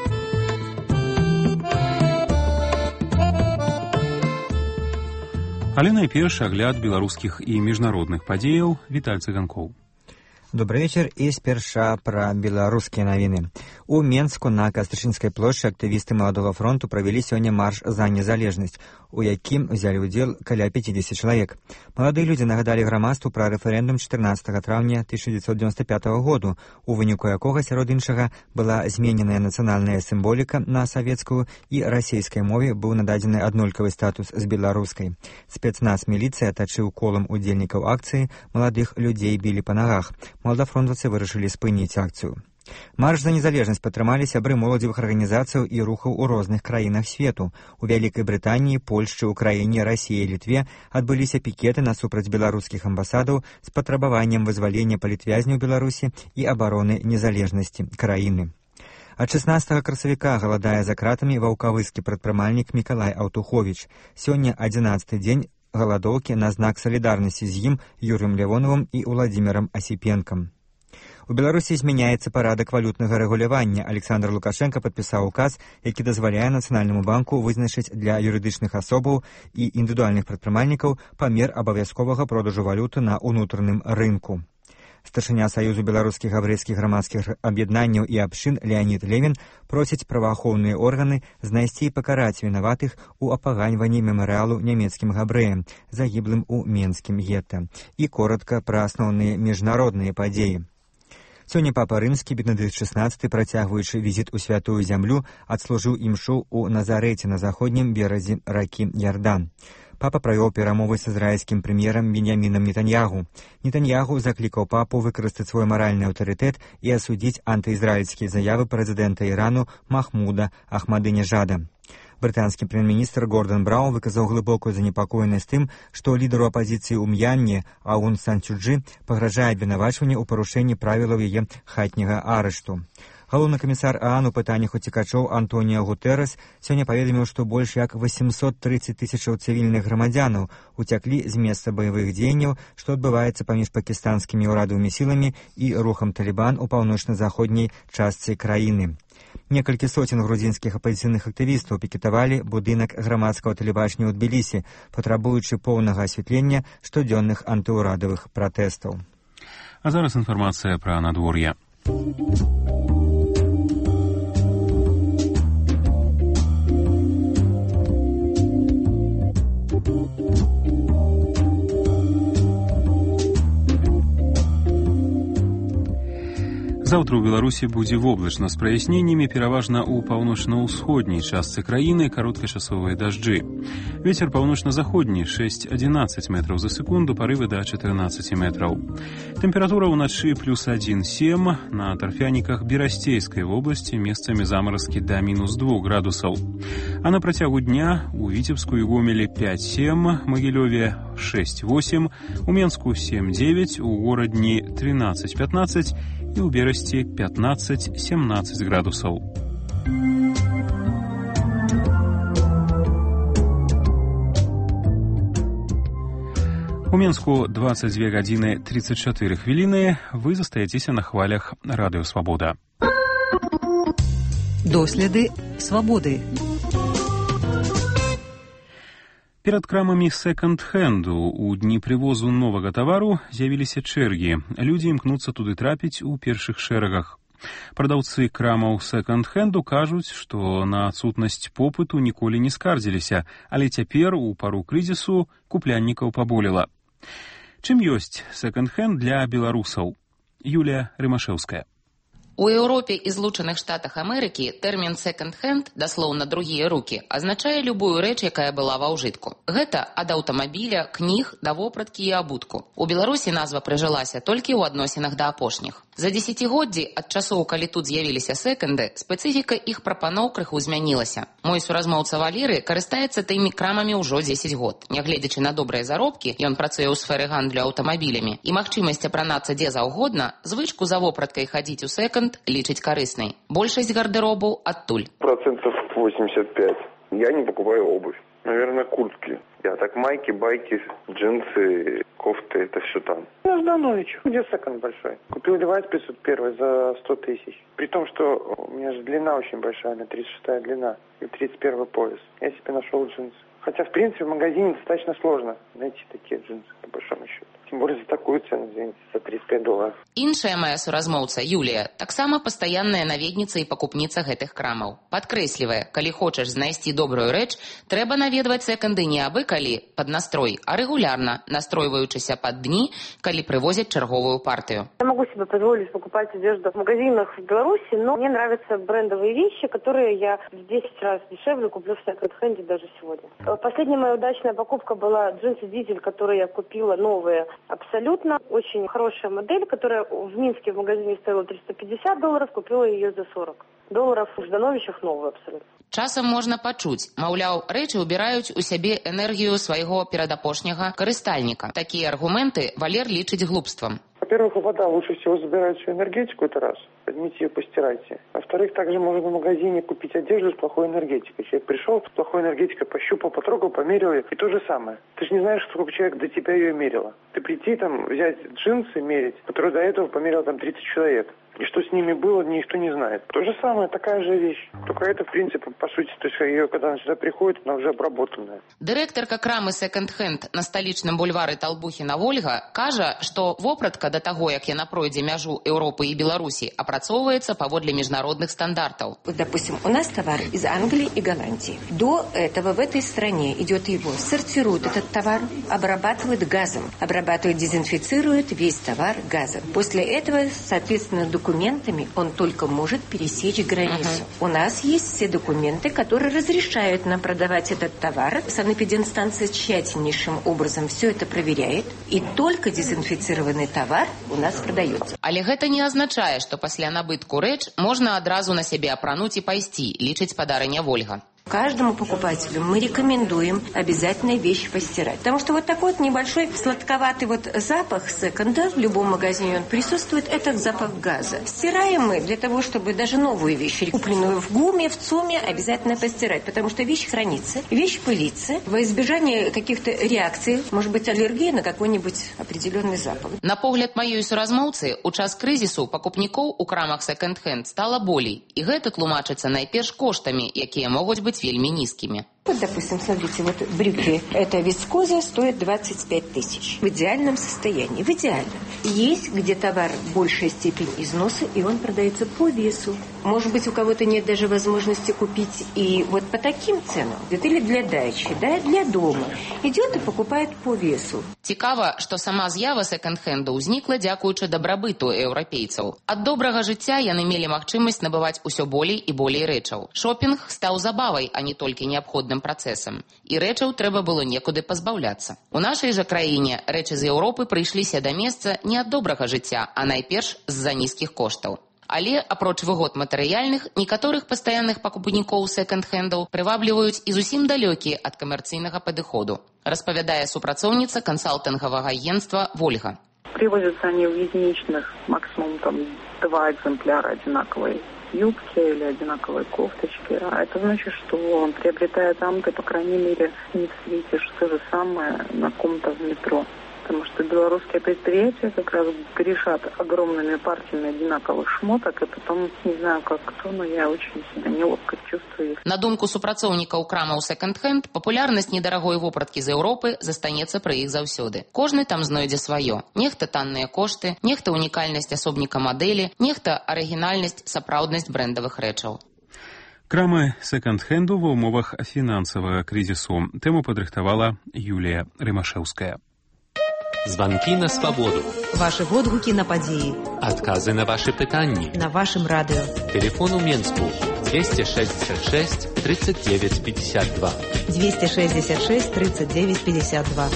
Але найперш агляд беларускіх і міжнародных падзеяў. Віталь Цыганкоў. Добрый вечер и сперша про белорусские новины. У Менску на Кастрычынскай плошчы актывісты Маладога фронту правялі сёння марш за незалежнасць, у якім взяли удзел каля пятьдесят чалавек. Маладыя людзі нагадалі грамадству пра рэферэндум чатырнаццатага траўня тысяча девятьсот девяносто пятого году, у выніку якога, сярод іншага, была змененая нацыянальная сімволіка на савецкую і расійскай мове быў нададзены аднолькавы статус з беларускай. Спецназ міліцыі атачыў колам удзельнікаў акцыі, маладых людзей білі па нагах. Маладафронтаўцы вырашылі спыніць акцыю. Марш за незалежнасць падтрымалі сябры моладзевых арганізацыяў і рухаў у розных краінах свету. У Вялікай Брытаніі, Польшчы, Украіне, Расіі і Літве адбыліся пікеты насупраць беларускіх амбасадаў з патрабаваннем вызвалення палітвязняў Беларусі і абароны незалежнасці краіны. Ад шаснаццатага красавіка галадае за кратамі ваўкавыскі прадпрымальнік Мікалай Аўтуховіч. Сёння адзінаццаты дзень галадоўкі на знак салідарнасці з ім, Юрыем Лявоновым і Уладзімірам Асіпенкам. У Беларусі змяняецца парадак валютнага рэгулявання. Александр Лукашенко падпісаў указ, які дазваляе Нацыянальнаму банку вызначыць для юрыдычных асобаў і індывідуальных прадпрымальнікаў памер абавязковага продажу валюты на ўнутраным рынку. Старшыня Саюзу беларускіх габрэйскіх грамадскіх аб'яднанняў і абшчын Леонід Левін просіць праваахоўныя органы знайсці і пакараць вінаватых у апаганьванні мемарыялу нямецкім габрэям, загіблым у менскім гета. І коратка пра асноўныя міжнародныя падзеі. Сёння папа рымскі Бенедыкт шаснаццаты, працягваючы візіт у святую зямлю, адслужыў імшу ў Назарэце на заходнім беразе ракі Ярдан. Папа правёў перамовы з ізраільскім прэм'ерам Беньямінам Нетаньягу. Нетаньягу заклікаў папу выкарыстаць свой маральны аўтарытэт і асудзіць антыізраільскія заявы прэзідэнта Ірану Махмуда Ахмадынежада. Брытанскі прэм'ер-міністр Гордан Браўн выказаў глыбокую занепакоенасць тым, што лідару апазіцыі ў М'янме Аун Сан Су Чжы пагражае абвінавачванне ў парушэнні правілаў яе хатняга арышту. Галоўны камісар ААН у пытаннях уцекачоў Антоніо Гутэрэс сёння паведаміў, што больш як восемьсот тридцать тысячаў цывільных грамадзянаў уцяклі з месца баявых дзеянняў, што адбываецца паміж пакістанскімі ўрадавымі сіламі і рухам Талібан у паўночна-заходняй частцы краіны. Некалькі соцень грузінскіх апазіцыйных актывістаў пікетавалі будынак грамадскага тэлебачання ў Тбілісі, патрабуючы поўнага асвятлення штодзённых антыўрадавых пратэстаў. А зараз інфармацыя пра надвор'е. Заўтра ў Беларусі будзе воблачна з праясненнямі, пераважна ў паўночна-ўсходняй частцы краіны кароткачасовыя дажджы. Вецер паўночна-заходні шэсць адзінаццаць метраў за секунду, парывы да чатырнаццаць метраў. Тэмпература ўначы плюс адзін сем, на тарфяніках Берасцейскай вобласці месцамі замаразкі да мінус два градусаў. А на працягу дня у Віцебску і Гомелі пять семь, Магілёве шесть восемь, у Менску семь девять, у Горадні тринадцать пятнадцать і у Берасці пятнадцать семнадцать градусаў. У Менску двадцать две гадзіны тридцать четыре хвіліны. Вы застаецеся на хвалях Радыё Свабода. Доследы свабоды. Перад крамамі секонд-хенду у дні прывозу новага тавару з'явіліся чэргі. Людзі імкнуцца туды трапіць у першых шэрагах. Прадаўцы крамаў секонд-хенду кажуць, што на адсутнасць попыту ніколі не скардзіліся, але цяпер у пару крызісу купляннікаў паболела. Чым ёсць секонд-хенд для беларусаў? Юлія Рымашэўская. У Еўропе і Злучаных Штатах Амерыкі тэрмін «секонд-хенд», даслоўна «другія рукі», азначае любую рэч, якая была ва ўжытку. Гэта ад аўтамабіля, кніг да вопраткі і абутку. У Беларусі назва прыжылася толькі ў адносінах да апошніх. За дзесяцігоддзі ад часоў, калі тут з'явіліся секонды, спецыфіка іх прапаноў крыху змянілася. Мой суразмоўца Валеры карыстаецца тымі крамамі ўжо дзесяць год. Нягледзячы на добрыя заробкі, ён працуе ў сферы гандлю аўтамабілямі, і магчымасць апранацца дзе заўгодна, звычку за вопраткай хадзіць у секонд лічыць карыснай. Большасць гардеробу адтуль. Процентов восемьдесят пять. Я не покупаю обувь. Наверное, куртки. Я так майки, байки, джинсы, кофты, это все там. На Жданович. Где секонд большой? Купил Levi's пятьсот один за сто тысяч. При том, что у меня же длина очень большая, на тридцать шестая длина и тридцать первый пояс. Я себе нашел джинсы. Хотя, в принципе, в магазине достаточно сложно найти такие джинсы, по большому счету. Тем более за такую цену, извините, за тридцать пять долларов. Іншая моя суразмоўца, Юлія, таксама пастаянная наведніца і пакупніца гэтых крамаў. Падкрэслівае, калі хочаш знайсці добрую рэч, трэба наведваць секонды не абы калі пад настрой, а регулярно, настройваючыся пад дні, калі прывозяць чарговую партию. Я могу себе позволить покупать одежду в магазинах в Беларуси, но мне нравятся брендовые вещи, которые я в десять раз дешевле куплю в секонд-хенде даже сегодня. Последняя моя удачная покупка была джинсы «Дизель», которые я купила новые абсолютно. Очень хорошая модель, которая в Минске в магазине стоила триста пятьдесят долларов, купила ее за сорок долларов. В Ждановичах новую абсолютно. Часам можна пачуць, маўляў, рэчы ўбіраюць у сябе энергію свайго перадапошняга карыстальніка. Такія аргументы Валер лічыць глупствам. Во-первых, вода лучше всего забирает всю энергетику, это раз. Поднимите ее, постирайте. Во-вторых, также можно в магазине купить одежду с плохой энергетикой. Человек пришел с плохой энергетикой, пощупал, потрогал, померил ее. И то же самое. Ты же не знаешь, сколько человек до тебя ее мерило. Ты прийти там, взять джинсы мерить, которые до этого померил там тридцать человек. И что с ними было, никто не знает. То же самое, такая же вещь. Только это, в принципе, по сути, то есть ее, когда она сюда приходит, она уже обработанная. Дырэктарка крамы «Секонд-хенд» на сталічным бульвары Талбухіна Вольга кажа, што вопратка да таго, як яна пройдзе мяжу Еўропы і Беларусі, апрацоўваецца паводле міжнародных стандартаў. Вот, допустим, у нас товар из Англии и Голландии. До этого в этой стране идет его, сортирует этот товар, обрабатывает газом, обрабатывает, дезинфицирует весь товар газом. После этого, соответственно, документами он только может пересечь границу. Uh-huh. У нас есть все документы, которые разрешают нам продавать этот товар. Санэпидемстанция тщательнейшим образом все это проверяет, и только дезинфицированный товар у нас продается. Але гэта не азначае, што пасля набытку рэч можна адразу на сябе апрануць і пайсці, лічыць спадарыня Вольга. Каждому покупателю мы рекомендуем обязательно вещь постирать. Потому что вот такой вот небольшой сладковатый вот запах секонда в любом магазине он присутствует, это запах газа. Стираем мы для того, чтобы даже новую вещь, купленную в ГУМе, в ЦУМе, обязательно постирать. Потому что вещь хранится, вещь пылится. Во избежание каких-то реакций, может быть, аллергии на какой-нибудь определенный запах. На погляд маёй суразмоўцы, у час крызісу пакупнікоў у крамах секонд-хенд стала болей. І гэта тлумачыцца найперш коштамі, якія могуць быць вельми низкими. Вот, допустим, смотрите, вот брюки, это вискоза, стоит двадцать пять тысяч. В идеальном состоянии, в идеальном. Есть, где товар большая степень износа, и он продается по весу. Может быть, у кого-то нет даже возможности купить и вот по таким ценам. Или для дачи, да, для дома. Идет и покупает по весу. Цікава, што сама з'ява секонд-хенду ўзнікла дзякуючы дабрабыту еўрапейцаў. Ад добрага жыцця яны мелі магчымасць набываць усё болей і болей рэчаў. Шопінг стаў забавай, а не толькі неабходным працэсам. І рэчаў трэба было некуды пазбаўляцца. У нашай жа краіне рэчы з Еўропы прыйшліся да месца не ад добрага жыцця, а найперш з-за нізкіх коштаў. Але, апроч выгод матэрыяльных, некаторых пастаянных пакупнікоў секонд-хендаў прывабліваюць і зусім далёкія ад камерцыйнага падыходу, распавядае супрацоўніца кансалтынгавага агентства «Вольга». Привозятся они в единичных, максимум там два экземпляра одинаковой юбки или одинаковой кофточки. А это значит, что приобретая там, ты, по крайней мере, не встретишь то же самое на ком-то в метро. Потому что белорусские предприятия как раз грешат огромными партиями одинаковых шмоток, и потом, не знаю как кто, но я очень себя неловко чувствую. На думку супрацоўнікаў крамаў секонд-хенд, папулярнасць недарагой вопраткі з Еўропы застанецца пры іх заўсёды. Кожны там знойдзе сваё. Нехта танныя кошты, нехта унікальнасць асобніка мадэлі, нехта арыгінальнасць, сапраўднасць брэндавых рэчаў. Крамы секонд-хенду ва ўмовах фінансавага крызісу. Тэму падрыхтавала Юлія Рымашэўская. Звонки на свободу. Ваши водгуки на події. Отказы на ваши питания. На вашем радио. Телефон у Менску двести шестьдесят шесть тридцать девять пятьдесят два. двести шестьдесят шесть тридцать девять пятьдесят два.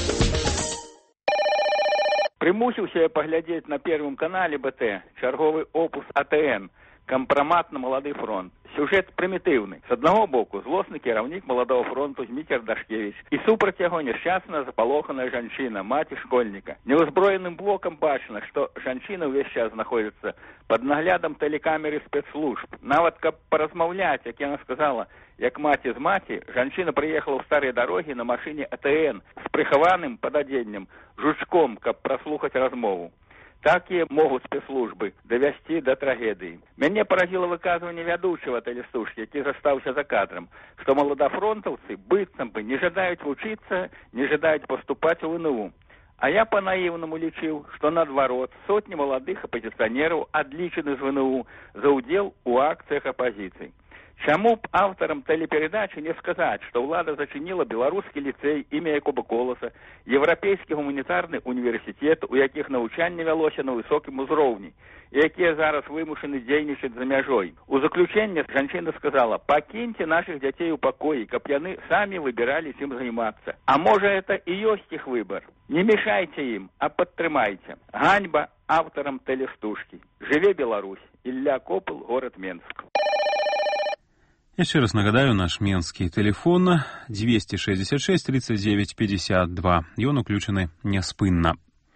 Примусился я поглядеть на Первом канале БТ черговый опус АТН «Компромат на молодой фронт». Сюжет примітивний. З одного боку, злосний керівник молодого фронту Змітер Дашкевич і супроть його нещасна заполохана жінчина, мать школьника. Неозброєним блоком бачно, що жінчина весь час знаходиться під наглядом телекамери спецслужб. Навіть каб порозмовляти, як вона сказала, як маті з маті, жінчина приїхала в старі дороги на машині АТН з прихованим пододінням, жучком, каб прослухати розмову. Такие могут спецслужбы довести до трагедии. Меня поразило выказывание ведущего телестужки, який застався за кадром, что молодофронтовцы быццам бы не жадают учиться, не жадают поступать в ВНУ. А я по-наивному лечил, что наоборот, сотни молодых оппозиционеров отличены из ВНУ за удел у акциях оппозиции. Чому б авторам телепередачи не сказать, что влада зачинила Белорусский лицей імя Якуба Колоса, Європейський гуманітарний університет, у яких навчання велося на високому узровні, і які зараз вимушені дійничати за межою. У заключення жінка сказала: «Покиньте наших дітей у покої, каб вони самі вибирали чим займатися. А може це і є їх вибір? Не мешайте їм, а підтримайте». Ганьба авторам телестужки. Живе Беларусь. Ілля Копыл, город Менск. Еще раз нагадаю, наш менский телефон двести шестьдесят шесть тридцать девять пятьдесят два. Ён уключены няспынна.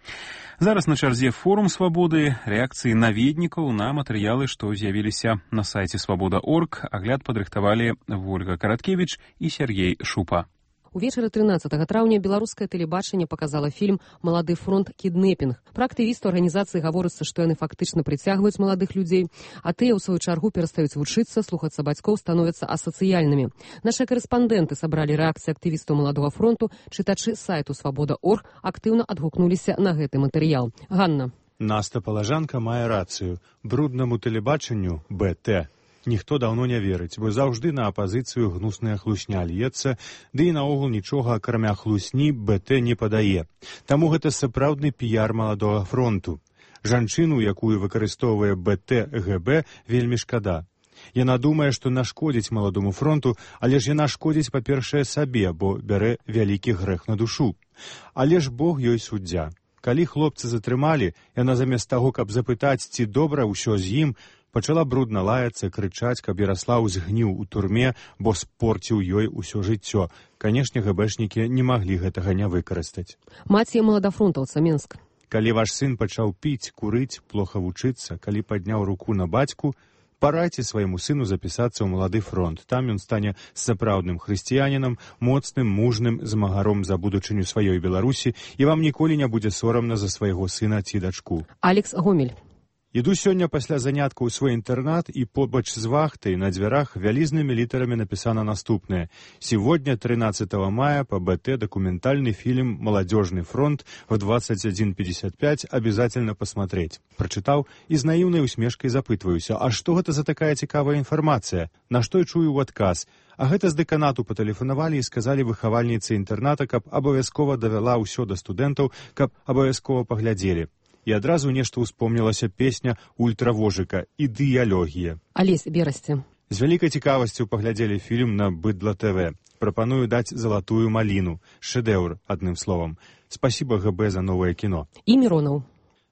Зараз на чарзе форум свабоды, рэакцыі наведнікаў на матэрыялы, што з'явіліся на сайце свабода точка орг. Агляд падрыхтавалі Вольга Караткевіч і Сергей Шупа. Увечары трынаццатага траўня беларускае тэлебачанне показала фільм «Малады фронт. Кіднепінг». Пра актывістаў арганізацыі гаворыцца, што яны фактычна прыцягваюць маладых людзей, а тыя, ў сваю чаргу, перастаюць вучыцца, слухацца бацькоў, становяцца асацыяльнымі. Нашы корэспандэнты сабралі рэакцыі актывістаў маладога фронту, чытачы сайту свабода точка орг актыўна адгукнуліся на гэты матэрыял. Ганна. Наста Палажанка мае рацыю. Бруднаму тэлебачанню БТ ніхто даўно не верыць, бо заўжды на апазіцыю гнусная хлусня льецца, ды і наогул нічога, акрамя хлусні, БТ не падае. Таму гэта сапраўдны піяр маладога фронту. Жанчыну, якую выкарыстоўвае БТ-ГБ, вельмі шкада. Яна думае, што нашкодзіць маладому фронту, але ж яна шкодзіць, па-першае, сабе, бо бярэ вялікі грэх на душу. Але ж Бог ёй суддзя. Калі хлопцы затрымалі, яна замест таго, каб запытаць, ці добра ўсё з ім, пачала брудна лаяцца, крычаць, каб Яраслаў згніў у турме, бо спорціў ёй усё жыццё. Канешне, гэбэшнікі не маглі гэтага не выкарыстаць. Маці маладафронтаўца, Менск. Калі ваш сын пачаў піць, курыць, плохо вучыцца, калі падняў руку на бацьку, парайце свайму сыну запісацца ў малады фронт. Там ён стане сапраўдным хрысціянінам, моцным, мужным, змагаром за будучыню сваёй Беларусі, і вам ніколі не будзе сорамна за свайго сына ці дачку. Алекс Гомель. Іду сёння пасля заняткаў у свой інтэрнат, і побач з вахтай на дзвярах вялізнымі літарамі напісана наступнае: «Сегодня, тринадцатого мая, по БТ документальный фильм «Молодежный фронт» в двадцать один пятьдесят пять обязательно посмотреть». Прачытаў і з наіўнай усмешкай запытваюся: а што гэта за такая цікавая інфармацыя? На што я чую ў адказ: а гэта з дэканату патэлефанавалі і сказалі выхавальніцы інтэрната, каб абавязкова давяла ўсё да студэнтаў, каб абавязкова паглядзелі. І адразу нешта ўспомнілася песня ультравожыка «Ідыялогія». Алесь Берасці. З вялікай цікавасцю паглядзелі фільм на Быдла ТВ. Прапаную даць залатую маліну. Шэдэўр, адным словам. Спасибо ГБ за новае кіно. І Міронаў.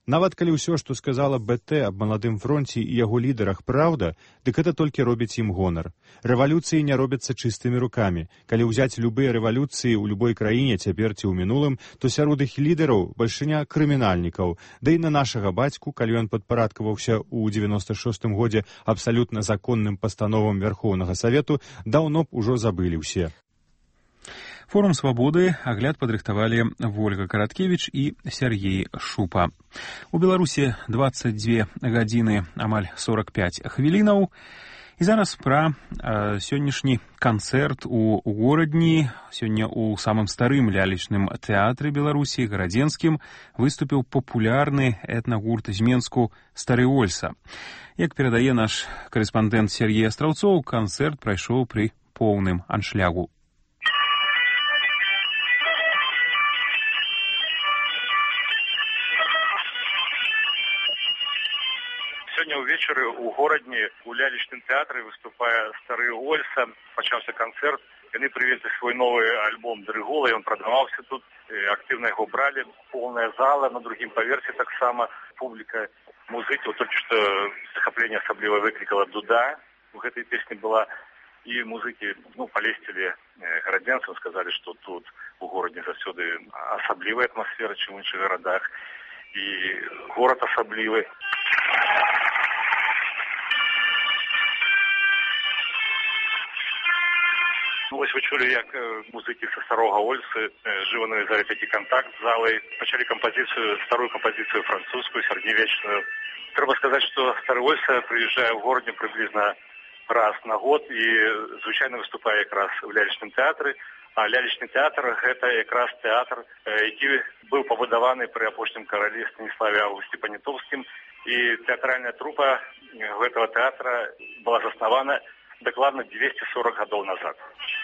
Нават калі ўсё, што сказала БТ аб маладым фронце і яго лідарах праўда, дык гэта толькі робіць ім гонар. Рэвалюцыі не робяцца чыстымі рукамі. Калі ўзяць любыя рэвалюцыі ў любой краіне цяпер ці ў мінулым, то сярод іх лідараў бальшыня крымінальнікаў. Да і на нашага бацьку, калі ён падпарадкаваўся ў дзевяноста шостым годзе абсалютна законным пастановам Вярхоўнага Савету, даўно б ужо забылі ўсе. Форум свабоды агляд падрыхтавалі Вольга Караткевіч і Сергей Шупа. У Беларусі дваццаць дзве гадзіны амаль сорак пяць хвілінаў. І зараз пра э, сённяшні канцэрт у горадні. Сёння ў самым старым лялечным тэатры Беларусі, гарадзенскім, выступіў папулярны этнагурт з Менску «Стары Ольса». Як перадае наш карэспандэнт Сергей Астраўцоў, канцэрт прайшоў пры поўным аншлягу. Сёння ўвечары ў горадні у лялечным тэатры выступае «Стары Ольса». Пачаўся канцэрт. Яны прывезлі свой новы альбом «Дрыгола», ён прадаваўся тут. Актыўна яго бралі. Полная зала, на другім паверсе таксама публіка, музыкі. Вот толькі што захапленне асабліва выклікала дуда. У гэтай песні была. І музыкі, ну, палесцілі гарадзенцам, сказалі, што тут у горадні заўсёды асаблівая атмасфера, чым у іншых гарадах. І горад асаблівы. Ну, вось вы чулі, як музыкі са Старога Ольсы жыва навязалі такі контакт з залай, пачалі кампазіцыю, старую кампазіцыю французскую, сярэднявечную. Трэба сказаць, што Стары Ольса прыязджае ў горадню прыблізна раз на год і звычайна выступае якраз у лялечным тэатры. А лялечны тэатр – гэта якраз тэатр, які быў пабудаваны пры апошнім каралі Станіславе Аўгусце Панятоўскім. І тэатральная трупа гэтага тэатра была заснавана дакладна двести сорок гадоў назад.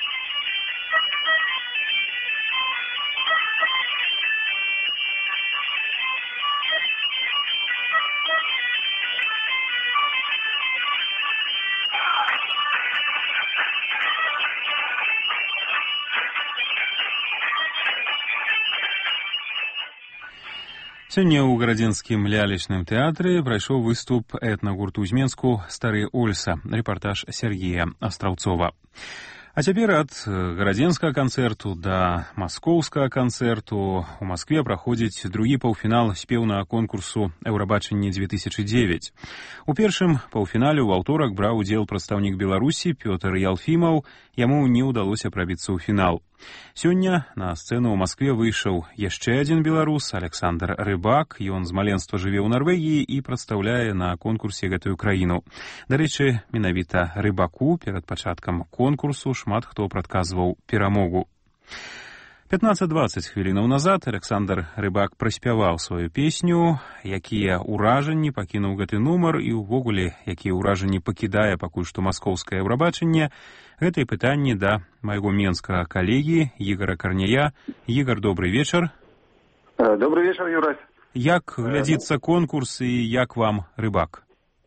Сёння ў гарадзенскім лялечным тэатры прайшоў выступ этнагурту з Менску «Стары Ольса». Рэпартаж Сергея Астраўцова. А цяпер ад гарадзенскага канцэрту да маскоўскага канцэрту у Маскве праходзіць другі паўфінал спеўнага конкурсу «Еўрабачанне две тысячи девять». У першым паўфінале ў аўторак браў удзел прадстаўнік Беларусі Пётр Ялфімаў, яму не ўдалося прабіцца ў фінал. Сёння на сцэну ў Маскве выйшаў яшчэ адзін беларус, Александр Рыбак. Ён з маленства жыве ў Нарвегіі і прадстаўляе на конкурсе гэтую краіну. Дарэчы, менавіта Рыбаку перад пачаткам конкурсу шмат хто прадказваў перамогу. пятнаццаць-дваццаць хвілінаў назад Александр Рыбак праспяваў сваю песню. Якія ўражанні пакінуў гэты нумар і ўвогуле, якія ўражанні пакідае пакуль што маскоўскае Еўрабачанне, гэта і пытанне да майго менскага калегі Ігора Карняя. Ігор, добрый вечар. Добрый вечар, Юрась. Як глядзіцца конкурс і як вам Рыбак?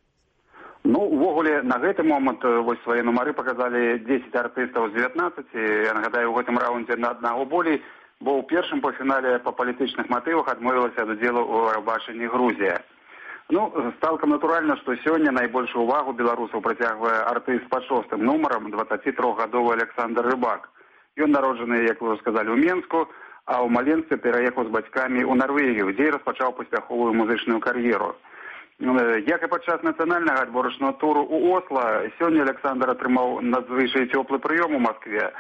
Ну, увогуле, на гэты момант вось свае нумары паказалі дзесяць артыстаў з дзевятнаццаці. Я нагадаю, у гэтым раўндзе на аднаго болей, бо ў першым паўфінале па палітычных матывах адмовілася ад удзелу ў Еўрабачанні Грузія. Ну, цалкам натуральна, што сёння найбольшую увагу беларусаў працягвае артыст пад шостым нумарам, дваццацітрохгадовы Александр Рыбак. Ён народжаны, як вы ўжо сказалі, у Менску, а ў маленстве пераехаў з бацькамі ў Нарвегію, дзе і распачаў паспяховую музычную кар'еру. Як і падчас нацыянальнага адборачнага туру ў Осла, сёння Александр атрымаў надзвычай цёплы прыём у Маскве.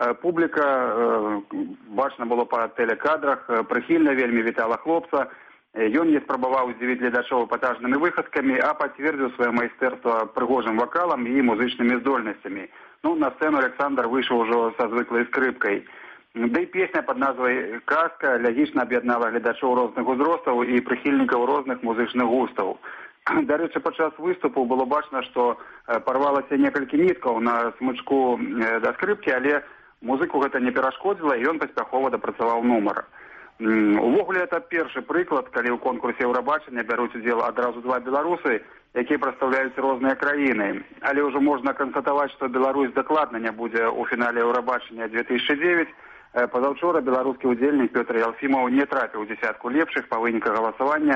Публіка, бачна было па тэлекадрах, прыхільна вельмі вітала хлопца. Ён не спрабаваў здзівіць гледачоў эпатажнымі выхадкамі, а пацвердзіў сваё майстэрства прыгожым вакалам і музычнымі здольнасцямі. Ну, на сцэну Александр выйшаў ужо са звыклай скрыпкай. Да і песня пад назвай «Казка» лягічна аб'яднала гледачоў розных узростаў і прыхільнікаў розных музычных густаў. Дарэчы, падчас выступу было бачна, што парвалася некалькі ніткаў на смычку да скрыпкі, але музыку гэта не перашкодзіла, і ён паспяхова дапрацаваў нумар. Увогуле, это першы прыклад, калі ў конкурсе Еўрабачання бяруць удзел адразу два беларусы, якія прадстаўляюць розныя краіны. Але ўжо можна канстатаваць, што Беларусь дакладна не будзе ў фінале Еўрабачання две тысячи девять. Пазаўчора беларускі удзельнік Пётр Ялфімаў не трапіў у дзесятку лепшых па выніках галасавання.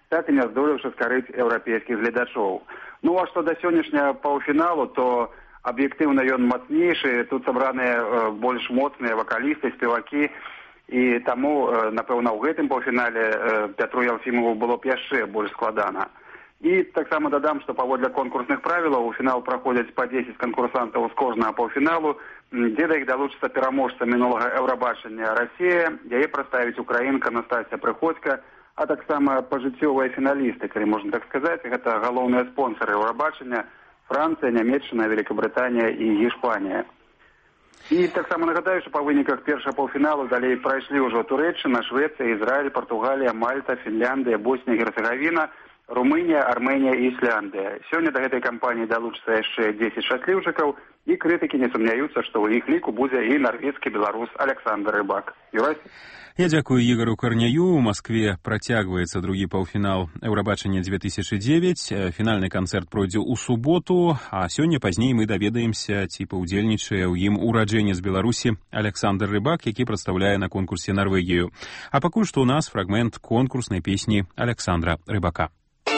так і не здолеўшы скарыць еўрапейскіх гледачоў. Ну а што да сённяшняга паўфіналу, то аб'ектыўна ён мацнейшы, тут сабраныя э, больш моцныя вакалісты, спевакі, і таму, э, напэўна, ў гэтым паўфінале э, Пятру Елфімову было б яшчэ больш складана. І таксама дадам, што паводле конкурсных правілаў у фінал праходзяць па дзесяць канкурсантаў з кожнага паўфіналу, дзе да іх далучыцца пераможца мінулага Еўрабачання Расія, яе прадставіць украінка Настасья Прыходька, а таксама пажыццёвыя фіналісты, калі можна так сказаць, гэта галоўныя спонсары Еўрабачання Францыя, Нямецчына, Великабрытанія і Іспанія. І таксама нагадаю, што па выніках першага паўфіналу далей прайшлі ўжо Турэччына, Швецыя, Ізраіль, Партугалія, Мальта, Фінляндыя, Боснія, Герцеговіна, Румынія, Арменія і Ісляндыя. Сёння да гэтай кампаніі далучыцца яшчэ дзесяць шчасліўчыкаў, і крытыкі не сумняюцца, што ў іх ліку будзе і нарвежскі беларус Александр Рыбак. Юрась? Я дзякую Ігору Карняю. У Москве працягваецца другі паўфінал Еўрабачання две тысячы девять. Фінальны канцэрт пройдзе ў суботу, а сёння пазней мы даведаемся, ці паўдзельнічае ў ім ураджэнец Беларусі Александр Рыбак, які прадстаўляе на конкурсе Нарвегію. А пакуль што ў нас фрагмент конкурснай песні Александра Рыбака.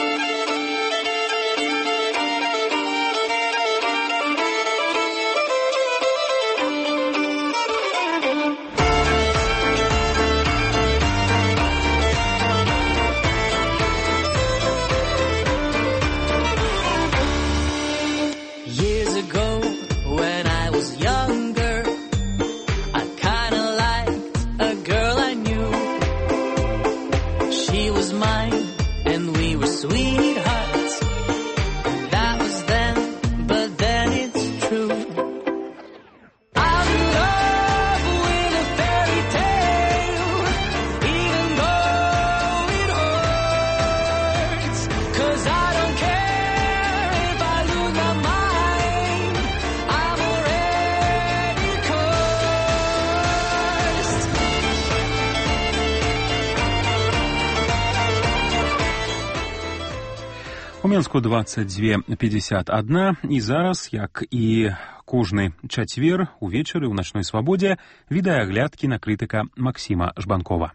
У Менску двадцать две пятьдесят одна, і зараз, як і кожны чацвер, увечары ў начной свабодзе, відэаагляд кінакрытыка Максіма Жбанкова.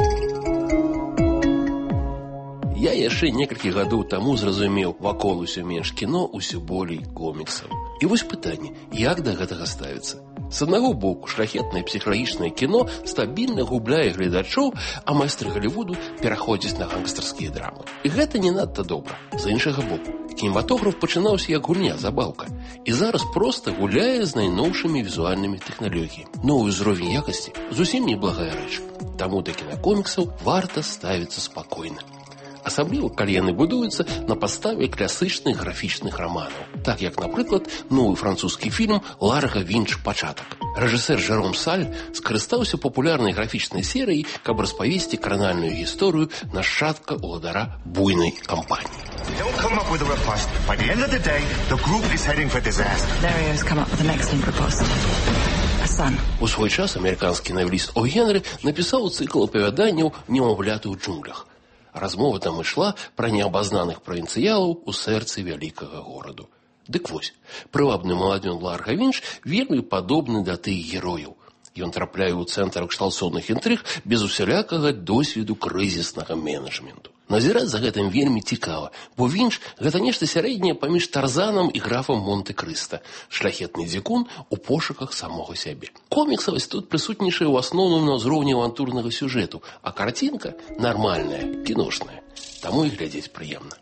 Я яшчэ некалькі гадоў таму зразумеў, вакол усё менш кіно, усё болей коміксаў. І вось пытанне, як да гэтага ставіцца? З аднаго боку, шляхетнае псіхалагічнае кіно стабільна губляе гледачоў, а майстры Галівуду пераходзяць на гангстарскія драмы. І гэта не надта добра. З іншага боку, кінематограф пачынаўся як гульня, забаўка. І зараз проста гуляе з найноўшымі візуальнымі тэхналогіямі. Новы ўзровень якасці зусім неблагая рэч. Таму да кінакоміксаў варта ставіцца спакойна. Асабліва, калі яны будуюцца на падставе класычных графічных раманаў. Так як, напрыклад, новы французскі фільм «Ларга Вінч. Пачатак». Рэжысэр Жером Саль скарыстаўся папулярнай графічнай серыяй, каб распавесці кранальную гісторыю нашчадка уладара буйнай кампаніі. Don't come up with a riposte. By the end of the day, the group is heading for disaster. Larry's come up with an excellent riposte. A son. У свой час амерыканскі навеліст О. Генры напісаў цыкл апавяданняў «Немаўляты ў джунглях». Размова там ішла пра неабазнаных правінцыялаў у сэрцы вялікага гораду. Дык вось, прывабны маладзён Ларга Вінч вельмі падобны да тых герояў. Ён трапляе ў цэнтр кшталцоўных інтрыг без усялякага досведу крызіснага менеджменту. Назіраць за гэтым вельмі цікава, бо Вінч – гэта нешта сярэдняе паміж Тарзанам і графам Монте-Крыста, шляхетны дзікун у пошуках самога сябе. Коміксавасць тут прысутнічае ў асноўным на ўзроўні авантурнага сюжэту, а карцінка нармальная, кіношная. Таму і глядзець прыемна.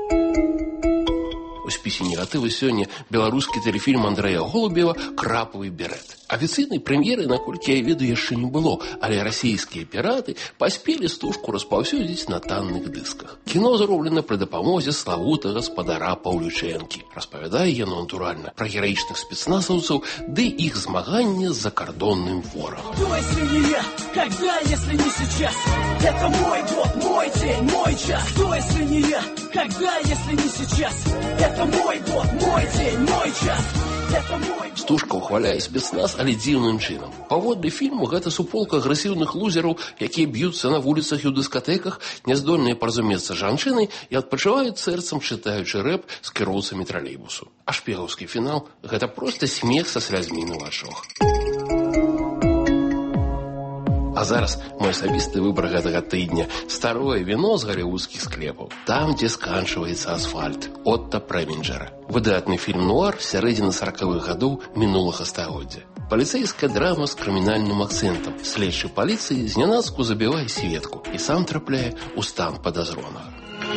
У спісе негатыву сёння беларускі тэлефільм Андрэя Голубева «Крапавы берет». Афіцыйнай прэм'еры, наколькі я ведаю, яшчэ не было, але расійскія піраты паспелі стужку распаўсюдзіць на танных дысках. Кіно зроблена пры дапамозе славутага спадара Паўлючэнкі. Распавядае яно, натуральна, пра гераічных спецназаўцаў ды іх змаганне з закардонным ворагам. Кто, если не я? Когда, если не сейчас? Это мой год, мой день, мой час. Кто, если не я? Когда, если не сейчас? Это мой год, мой день, мой час. Стужка ўхваляе спецназ, але дзіўным чынам. Паводле фільму гэта суполка агрэсіўных лузераў, якія б'юцца на вуліцах і ў дыскатэках, няздольныя паразумецца жанчынай і адпачываюць сэрцам, чытаючы рэп з кіроўцамі тралейбусу. А шпігаўскі фінал – гэта проста смех са слязьмі на вачах. А зараз мой асабісты выбар гэтага тыдня – старое віно з галівудскіх склепаў. Там, дзе сканчваецца асфальт. Отто Премінджера. Выдатны фільм «Нуар» сярэдзіны саракавых гадоў мінулага стагоддзя. Паліцэйская драма з крымінальным акцэнтам. Следчы паліцыі знянацку забівае сведку і сам трапляе ў стан падазронага.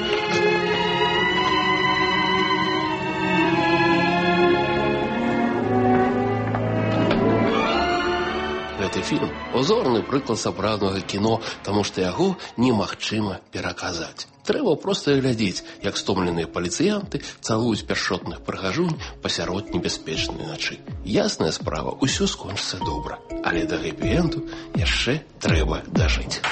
Гэты фільм – узорны прыклад сапраўднага кіно, таму што яго немагчыма пераказаць. Трэба проста глядзець, як стомленыя паліцыянты цалуюць пяшчотных прыгажунь пасярод небяспечнай начы. Ясная справа, усё скончыцца добра, але да хэпі-энду яшчэ трэба дажыць.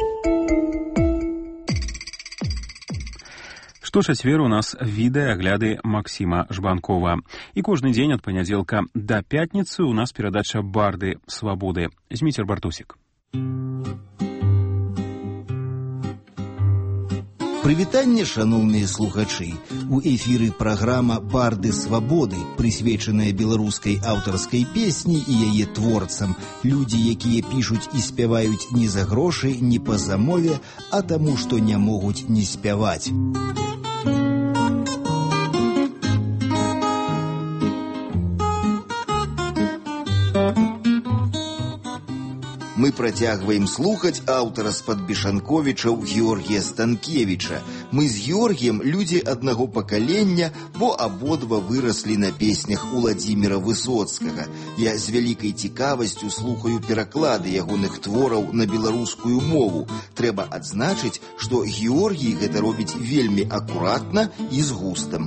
Што чацвер у нас відэаагляды Максіма Жбанкова. І кожны дзень ад панядзелка да пятніцы у нас перадача «Барды свабоды». Зміцер Бартусік. Прывітанне, шаноўныя слухачы. У эфіры праграма «Барды свабоды», прысвечаная беларускай аўтарскай песні і яе творцам. Людзі, якія пішуць і спяваюць не за грошы, не па замове, а таму, што не могуць не спяваць. Мы працягваем слухаць аўтара з-пад Бешанковічаў Георгія Станкевіча. Мы з Георгіем людзі аднаго пакалення, бо абодва выраслі на песнях Уладзіміра Высоцкага. Я з вялікай цікавасцю слухаю пераклады ягоных твораў на беларускую мову. Трэба адзначыць, што Георгій гэта робіць вельмі акуратна і з густам.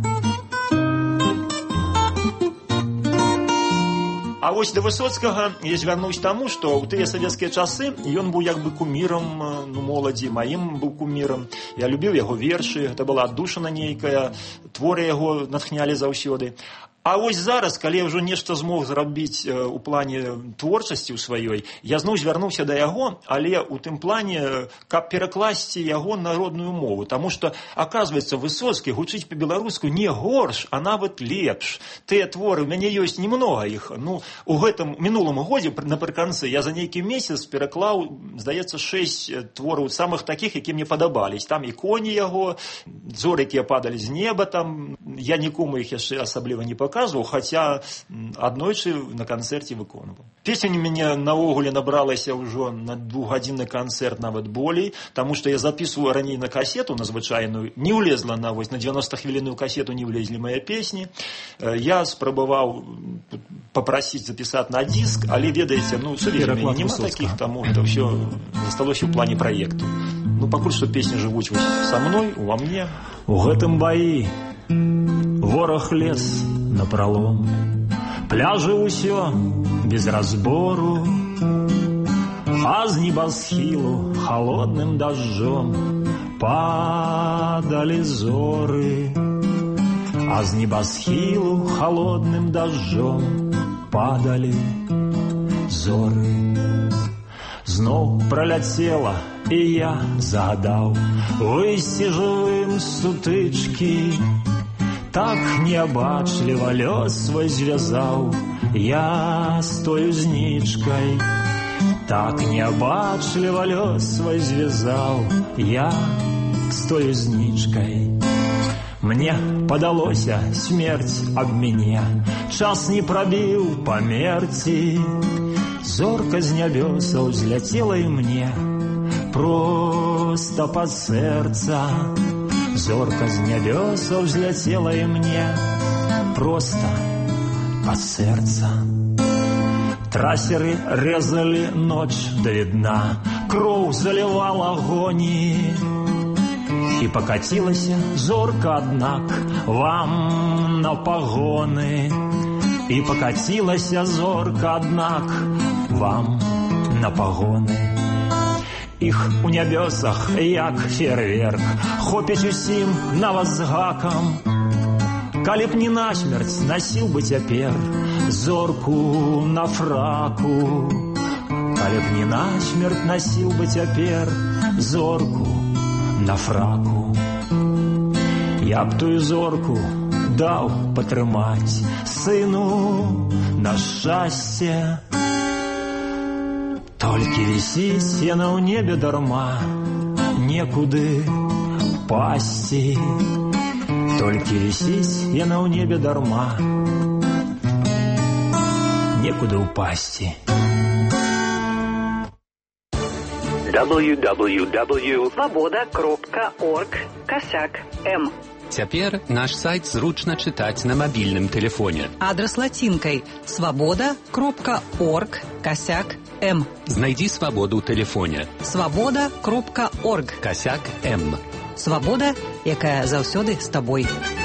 А вось да Высоцкага я звярнусь таму, што ў тыя савецкія часы ён быў як бы кумірам, ну, моладзі, маім быў кумірам. Я любіў яго вершы, гэта была аддушына нейкая, творы яго натхнялі заўсёды. А вось зараз, калі я ўжо нешта змог зрабіць у плане творчасці ў сваёй, я зноў звярнуўся да яго, але ў тым плане, каб перакласці яго на родную мову. Таму што, аказваецца, Высоцкі гучыць па-беларуску не горш, а нават лепш. Тыя творы, у мяне ёсць немнога іх. Ну, у гэтым мінулым годзе, напрыканцы, я за нейкі месяц пераклаў, здаецца, шэсць твораў самых такіх, які мне падабались. Там і коні яго, зоры, якія падалі з неба, там, я нікому іх яшчэ асабліва не паказваў, хаця аднойчы на канцэрце выконваў. Песня мяне наогуле набралася ўжо на двухгадзінны канцэрт, нават болей, таму што я запісваю раней на касету, на звычайную, не ўлезла на, вось, на дзевяностахвілінную касету не ўлезлі мае песні. Я спрабаваў папрасіць запісаць на диск, але, ведаеце, ну, сувязі мяне няма такіх, таму это ўсё засталося ў плане праекту. Ну, пакуль што песні жывуць вось са мной, ува мне. У гэтым баі вораг лез напролом, пляжы ўсё без разбору, а з небасхілу холодным дажджом падалі зоры, а з небасхілу холодным дажджом падалі зоры. Зноў праляцела, і я загадаў выйсці жывым з сутычкі. Так неабачліва лёс свой звязаў я з тою знічкай. Так неабачліва лёс свой звязаў я з тою знічкай. Мне падалося, смерць аб мяне час не прабіў памерці. Зорка з нябёсаў зляцела і мне проста пад сэрца. Зорка з нябёсаў зляцела і мне проста пад сэрца. Трасеры рэзалі ноч да відна, кроў залівала гоні. І пакацілася зорка, аднак, вам на пагоны. І пакацілася зорка, аднак, вам на пагоны. Іх у нябёсах, як фейерверк, хопіць усім на вас з гакам. Калі б не насмерць, насіў бы цяпер зорку на фраку. Калі б не насмерць, насіў бы цяпер зорку на фраку. Я б тую зорку даў патрымаць сыну на шчасце. Толькі вісіць яна ў небе дарма, некуды пасці. Толькі вісіць яна ў небе дарма, некуды ўпасці. дабл ю дабл ю дабл ю крапка свобода крапка орг косяк эм. Цяпер наш сайт зручна чытаць на мабільным тэлефоне. Адрес лацінкай свобода крапка орг косяк эм. Знайдзі свабоду ў тэлефоне. свобода крапка орг косяк эм. Свабода, якая заўсёды з табой.